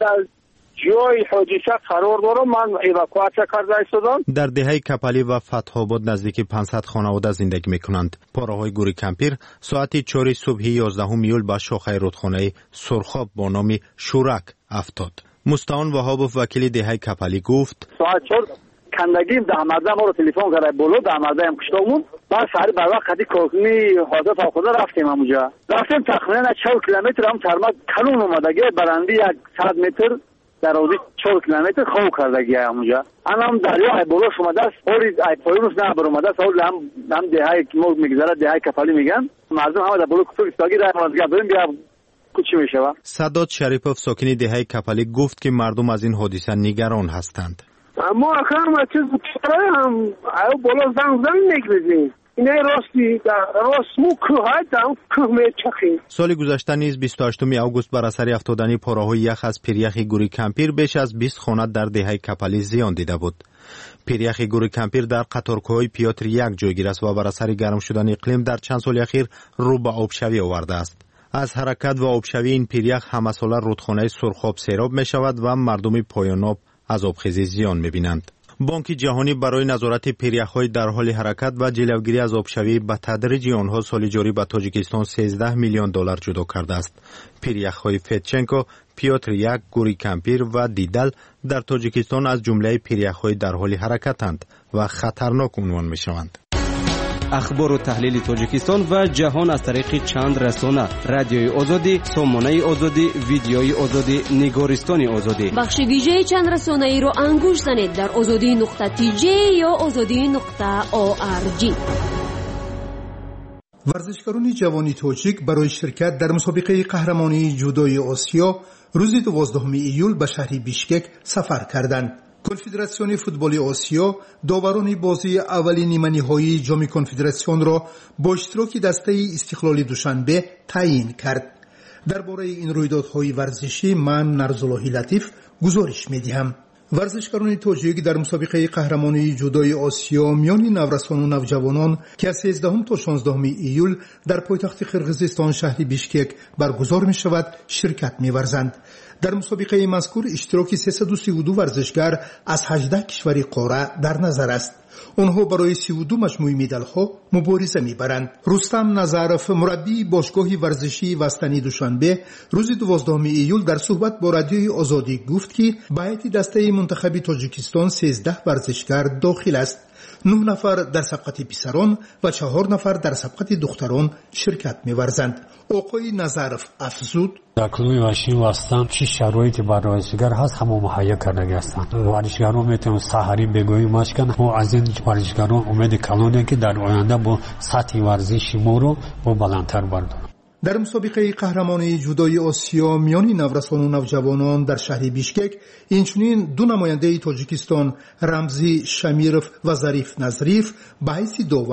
جای حادثه قرار دارم، من اواکواسیا کرده ایستادم. در دهه کپلی و فتح آباد نزدیک پانصد خانواده زندگی میکنند. پاره‌های گوری کمپیر ساعت چهار صبح یازدهم ایول به شاخه رودخانه سرخاب با نام شورک افتاد. مستعان وهابوف وکیل دهه کپلی گفت ساعت چهار کندگیم ده مرده ما رو تلفن کرده بالا، ده مرده هم کشتامون. بعد سری بر وقت قدی کارکنی حاضر فوق‌العاده رفتیم همونجا. رفتیم تقریبا چهار کیلومتر هم ترمت کلون اومدگی برندی صد متر در روزی چهار کیلومتر خواه کردگی همونجا. هم دریا ای بالا اومده است، اوری ای پایونش نه بر اومده است، هم هم دهه که ما میگذره دهه کپلی میگن. مردم همه در بالا کفر استاگی راه مازگا بریم بیا کوچی میشه. سداد شریفوف ساکن دهه کپلی گفت که مردم از این حادثه نگران هستند. ما اخر ما چیز هم ای بالا زنگ زنگ میگذیم. اینه راستی در راست مو کوه دام کوه میچخیم. سال گذشته نیز بیست و هشتم آگوست بر اثر افتادن پاره‌های یخ از پیریخ گوری کمپیر بیش از بیست خانه در دهه کپلی زیان دیده بود. پیریخ گوری کمپیر در قطارکوهای پیاتر یک جایگیر است و بر اثر گرم شدن اقلیم در چند سال اخیر رو به آبشوی آورده است. از حرکت و آبشوی این پیریخ همساله رودخانه سرخاب سیراب می شود و مردم پایان آب از آبخیزی زیان می بینند. بانک جهانی برای نظارت پیریخ‌های در حال حرکت و جلوگیری از آبشوی به تدریج آنها سال جاری به تاجیکستان سیزده میلیون دلار جدا کرده است. پیریخ‌های فیتچنکو، پیاتر یک، گوری کمپیر و دیدل در تاجیکستان از جمله پیریخ‌های در حال حرکتند و خطرناک عنوان می‌شوند. اخبار و تحلیل تاجیکستان و جهان از طریق چند رسانه: رادیوی آزادی، سامانه آزادی، ویدیوی آزادی، نگارستان آزادی. بخش ویژه چند رسانه ای رو انگوش زنید در آزادی نقطه تی جی یا آزادی نقطه او آر جی. ورزشکاران جوانی تاجیک برای شرکت در مسابقه قهرمانی جودوی آسیا روز دوازدهم ایول به شهر بیشکک سفر کردند. کنفدراسیون فوتبال آسیا داوران بازی اولی نیمه‌نهایی جام کنفدراسیون را با اشتراک دسته استقلال دوشنبه تعیین کرد. درباره این رویدادهای ورزشی من نرزاللهی لطیف گزارش می‌دهم. ورزشکاران تاجیک در مسابقه قهرمانی جودوی آسیا میان نورسان و نوجوانان که از سیزدهم تا شانزدهم ایول در پایتخت قرقیزستان شهر بیشکک برگزار می شود شرکت می ورزند. در مسابقه مذکور اشتراک سیصد و سی و دو ورزشکار از هجده کشور قاره در نظر است. آنها برای سی و دو مجموعه مدال‌ها مبارزه می‌برند. رستم نظرف مربی باشگاه ورزشی وستنی دوشنبه روز دوازدهم ایول در صحبت با رادیوی آزادی گفت که به هیئت دسته منتخب تاجیکستان سیزده ورزشکار داخل است. نه نفر در سبقت پسران و چهار نفر در سبقت دختران شرکت می‌ورزند. آقای نظرف افزود: در کلوب ورزشی وستن چه شرایطی برای ورزشکار هست همه مهیا کرده هستند. ورزشکاران میتونن سحری بگویی مشق کنند. ما از این ورزشکاران امید کلانیم که در آینده با سطح ورزشی ما رو با بلندتر برداریم. در مسابقه قهرمانی جودوی آسیا میان نورسان و نوجوانان در شهر بیشکک اینچنین دو نماینده تاجیکستان رمزی شمیرف و ظریف نظریف به حیث داور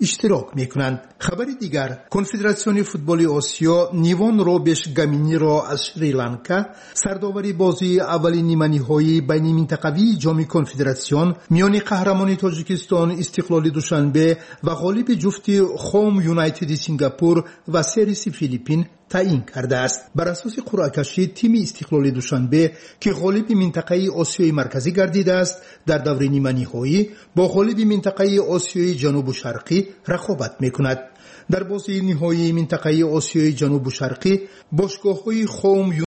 اشتراک میکنند. خبر دیگر، کنفدراسیون فوتبال آسیا نیوان روبش گامینی را از شریلانکا سرداوری بازی اولین نیمه نهایی بین منطقوی جام کنفدراسیون میان قهرمان تاجیکستان استقلال دوشنبه و غالب جفت خوم یونایتد سنگاپور و سریس فیلیپین تعیین کرده است. بر اساس قرعه کشی تیم استقلال دوشنبه که غالب منطقه آسیای مرکزی گردیده است در دور نیمه نهایی با غالب منطقه آسیای جنوب و شرقی رقابت میکند. در بازی نهایی منطقه آسیای جنوب و شرقی باشگاه‌های خوم